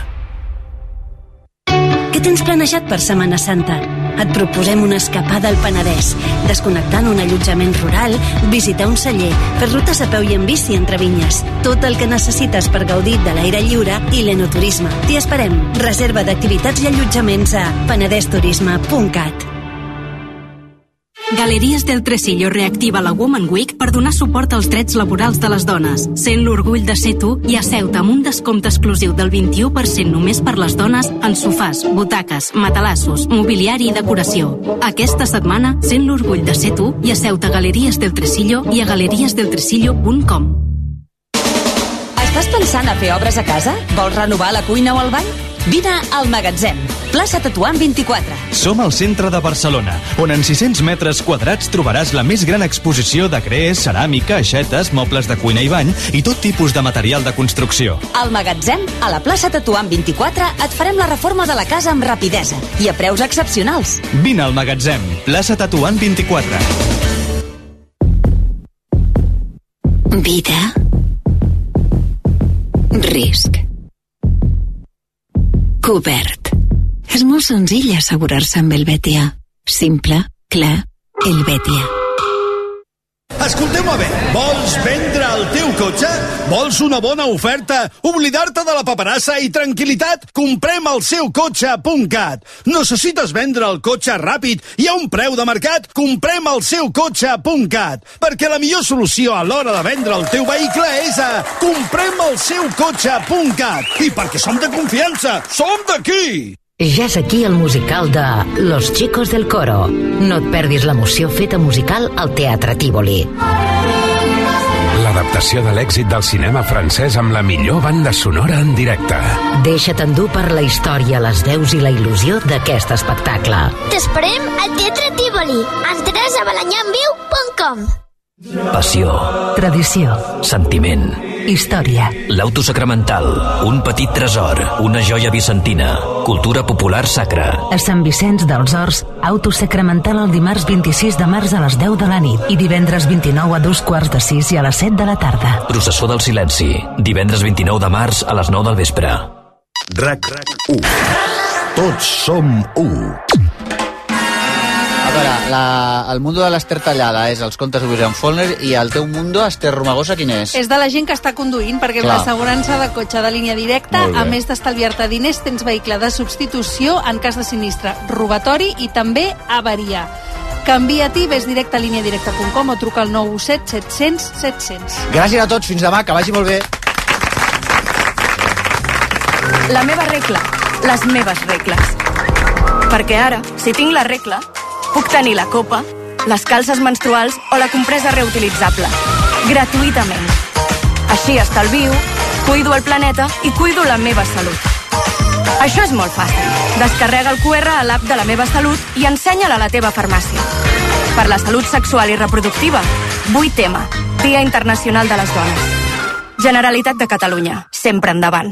Speaker 23: Què tens planejat per Setmana Santa? Et proposem una escapada al Penedès, desconnectar en un allotjament rural, visitar un celler, fer rutes a peu i en bici entre vinyes. Tot el que necessites per gaudir de l'aire lliure i l'enoturisme. T'hi esperem. Reserva d'activitats i allotjaments a penedesturisme.cat.
Speaker 24: Galeries del Tresillo reactiva la Woman Week per donar suport als drets laborals de les dones. Sent l'orgull de ser tu i asseu-te amb un descompte exclusiu del 21% només per les dones en sofàs, butaques, matalassos, mobiliari i decoració. Aquesta setmana, sent l'orgull de ser tu i asseu-te a Galeries del Tresillo i a galeriesdeltresillo.com.
Speaker 25: Estàs pensant a fer obres a casa? Vols renovar la cuina o el bany? Vine al Magatzem, plaça Tetuan 24.
Speaker 26: Som al centre de Barcelona, on en 600 metres quadrats trobaràs la més gran exposició de gres, ceràmica, aixetes, mobles de cuina i bany i tot tipus de material de construcció.
Speaker 25: Al Magatzem, a la plaça Tetuan 24, et farem la reforma de la casa amb rapidesa i a preus excepcionals.
Speaker 26: Vine al Magatzem, plaça Tetuan 24.
Speaker 23: Vida. Risc. Cobert. És molt senzill assegurar-se amb Helvetia. Simple, clar, Helvetia.
Speaker 27: Escolteu-me bé, vols vendre el teu cotxe? Vols una bona oferta? Oblidar-te de la paperassa i tranquil·litat? Comprem el seu cotxe.cat. Necessites vendre el cotxe ràpid i a un preu de mercat? Comprem el seu cotxe.cat. Perquè la millor solució a l'hora de vendre el teu vehicle és a comprem el seu cotxe.cat. I perquè som de confiança, som d'aquí!
Speaker 13: Ja és aquí el musical de Los Chicos del Coro. No et perdis l'emoció feta musical al Teatre Tívoli.
Speaker 28: L'adaptació de l'èxit del cinema francès amb la millor banda sonora en directe.
Speaker 13: Deixa't endur per la història, les veus i la il·lusió d'aquest espectacle.
Speaker 29: T'esperem al Teatre Tívoli. Entrades a balanyanviu.com.
Speaker 14: Passió,
Speaker 13: tradició,
Speaker 14: sentiment,
Speaker 13: història.
Speaker 14: l'auto sacramental, un petit tresor, una joia vicentina, cultura popular sacra.
Speaker 13: A Sant Vicenç dels Horts, auto sacramental el dimarts 26 de març a les 10 de la nit i divendres 29 a 2:45 i a les 7 de la tarda.
Speaker 14: Processó del silenci, divendres 29 de març a les 9 del vespre.
Speaker 17: RAC1. Tots som u.
Speaker 1: A veure, el mundo de l'Ester Tallada és els contes de William Faulkner i el teu mundo, Ester Romagosa, quin és?
Speaker 7: És de la gent que està conduint, perquè amb l'assegurança de cotxe de línia directa, a més d'estalviar-te diners, tens vehicle de substitució en cas de sinistre, robatori i també avaria. Canvia-t'hi, ves directe a lineadirecta.com o truca al 917 700 700.
Speaker 1: Gràcies a tots, fins demà, que vagi molt bé.
Speaker 30: La meva regla, les meves regles. Perquè ara, si tinc la regla, puc tenir la copa, les calces menstruals o la compresa reutilitzable. Gratuïtament. Així estalvio, cuido el planeta i cuido la meva salut. Això és molt fàcil. Descarrega el QR a l'app de la meva salut i ensenya-la a la teva farmàcia. Per la salut sexual i reproductiva, 8M, Dia Internacional de les Dones. Generalitat de Catalunya, sempre endavant.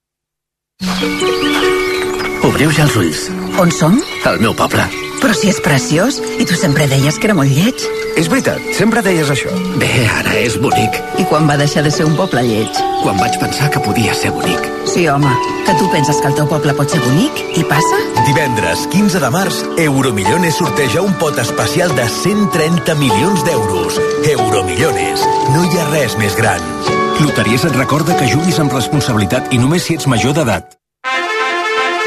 Speaker 31: Obriu ja els ulls.
Speaker 15: On som?
Speaker 31: Al meu poble.
Speaker 15: Però si és preciós, i tu sempre deies que era molt lleig.
Speaker 31: És veritat, sempre deies això. Bé, ara és bonic.
Speaker 15: I quan va deixar de ser un poble lleig?
Speaker 31: Quan vaig pensar que podia ser bonic.
Speaker 15: Sí, home, que tu penses que el teu poble pot ser bonic i passa?
Speaker 17: Divendres 15 de març, Euromillones sorteja un pot especial de 130 milions d'euros. Euromillones, no hi ha res més gran.
Speaker 28: Loteries et recorda que juguis amb responsabilitat i només si ets major d'edat.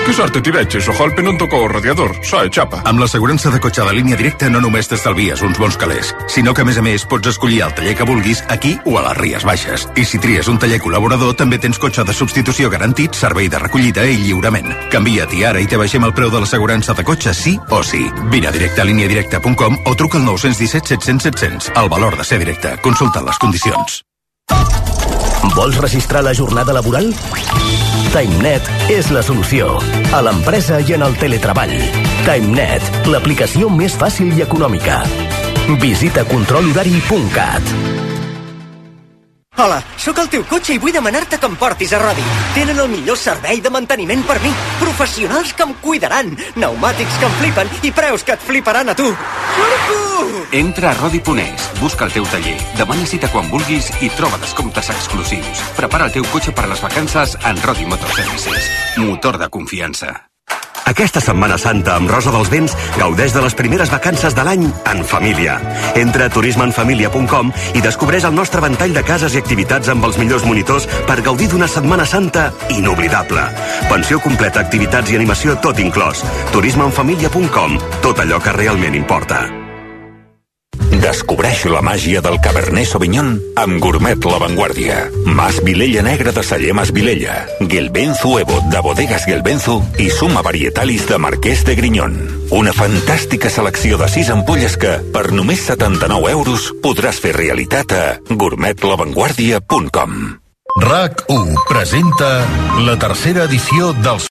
Speaker 2: Che sorte ti veig, Soholpe non tocó el radiador, sa, xapa.
Speaker 4: Amb l'assegurança de cotxe de línia directa no només t'estalvies uns bons calés, sinó que a més pots escollir el taller que vulguis aquí o a les Ries Baixes. I si tries un taller col·laborador també tens cotxe de substitució garantit, servei de recollida i lliurament. Canvia-t'hi ara i te baixem el preu de l'assegurança de cotxe sí o sí. Vine a directe a lineadirecta.com o truca al 917 700 700. El valor de ser directe. Consulta les condicions.
Speaker 18: Vols registrar la jornada laboral? TimeNet és la solució. A l'empresa i en el teletreball. TimeNet, l'aplicació més fàcil i econòmica. Visita controlhorari.cat.
Speaker 5: Hola, sóc el teu cotxe i vull demanar-te que em portis a Rodi. Tenen el millor servei de manteniment per mi. Professionals que em cuidaran. Pneumàtics que em flipen i preus que et fliparan a tu.
Speaker 9: Entra a Rodi.es, busca el teu taller, demana cita quan vulguis i troba descomptes exclusius. Prepara el teu cotxe per a les vacances en Rodi Motorservices. Motor de confiança.
Speaker 10: Aquesta Setmana Santa amb Rosa dels Vents gaudeix de les primeres vacances de l'any en família. Entra a turismeenfamilia.com i descobreix el nostre ventall de cases i activitats amb els millors monitors per gaudir d'una Setmana Santa inoblidable. Pensió completa, activitats i animació tot inclòs. turismeenfamilia.com. Tot allò que realment importa.
Speaker 28: Descobreixo la màgia del Cabernet Sauvignon amb Gourmet La Vanguardia. Mas Vilella Negra de Celler Mas Vilella, Gelbenzu Evo de Bodegas Gelbenzu i Suma Varietalis de Marquès de Grinyón. Una fantàstica selecció de 6 ampolles que, per només 79 euros, podràs fer realitat a gourmetlavanguardia.com.
Speaker 6: RAC1 presenta la tercera edició dels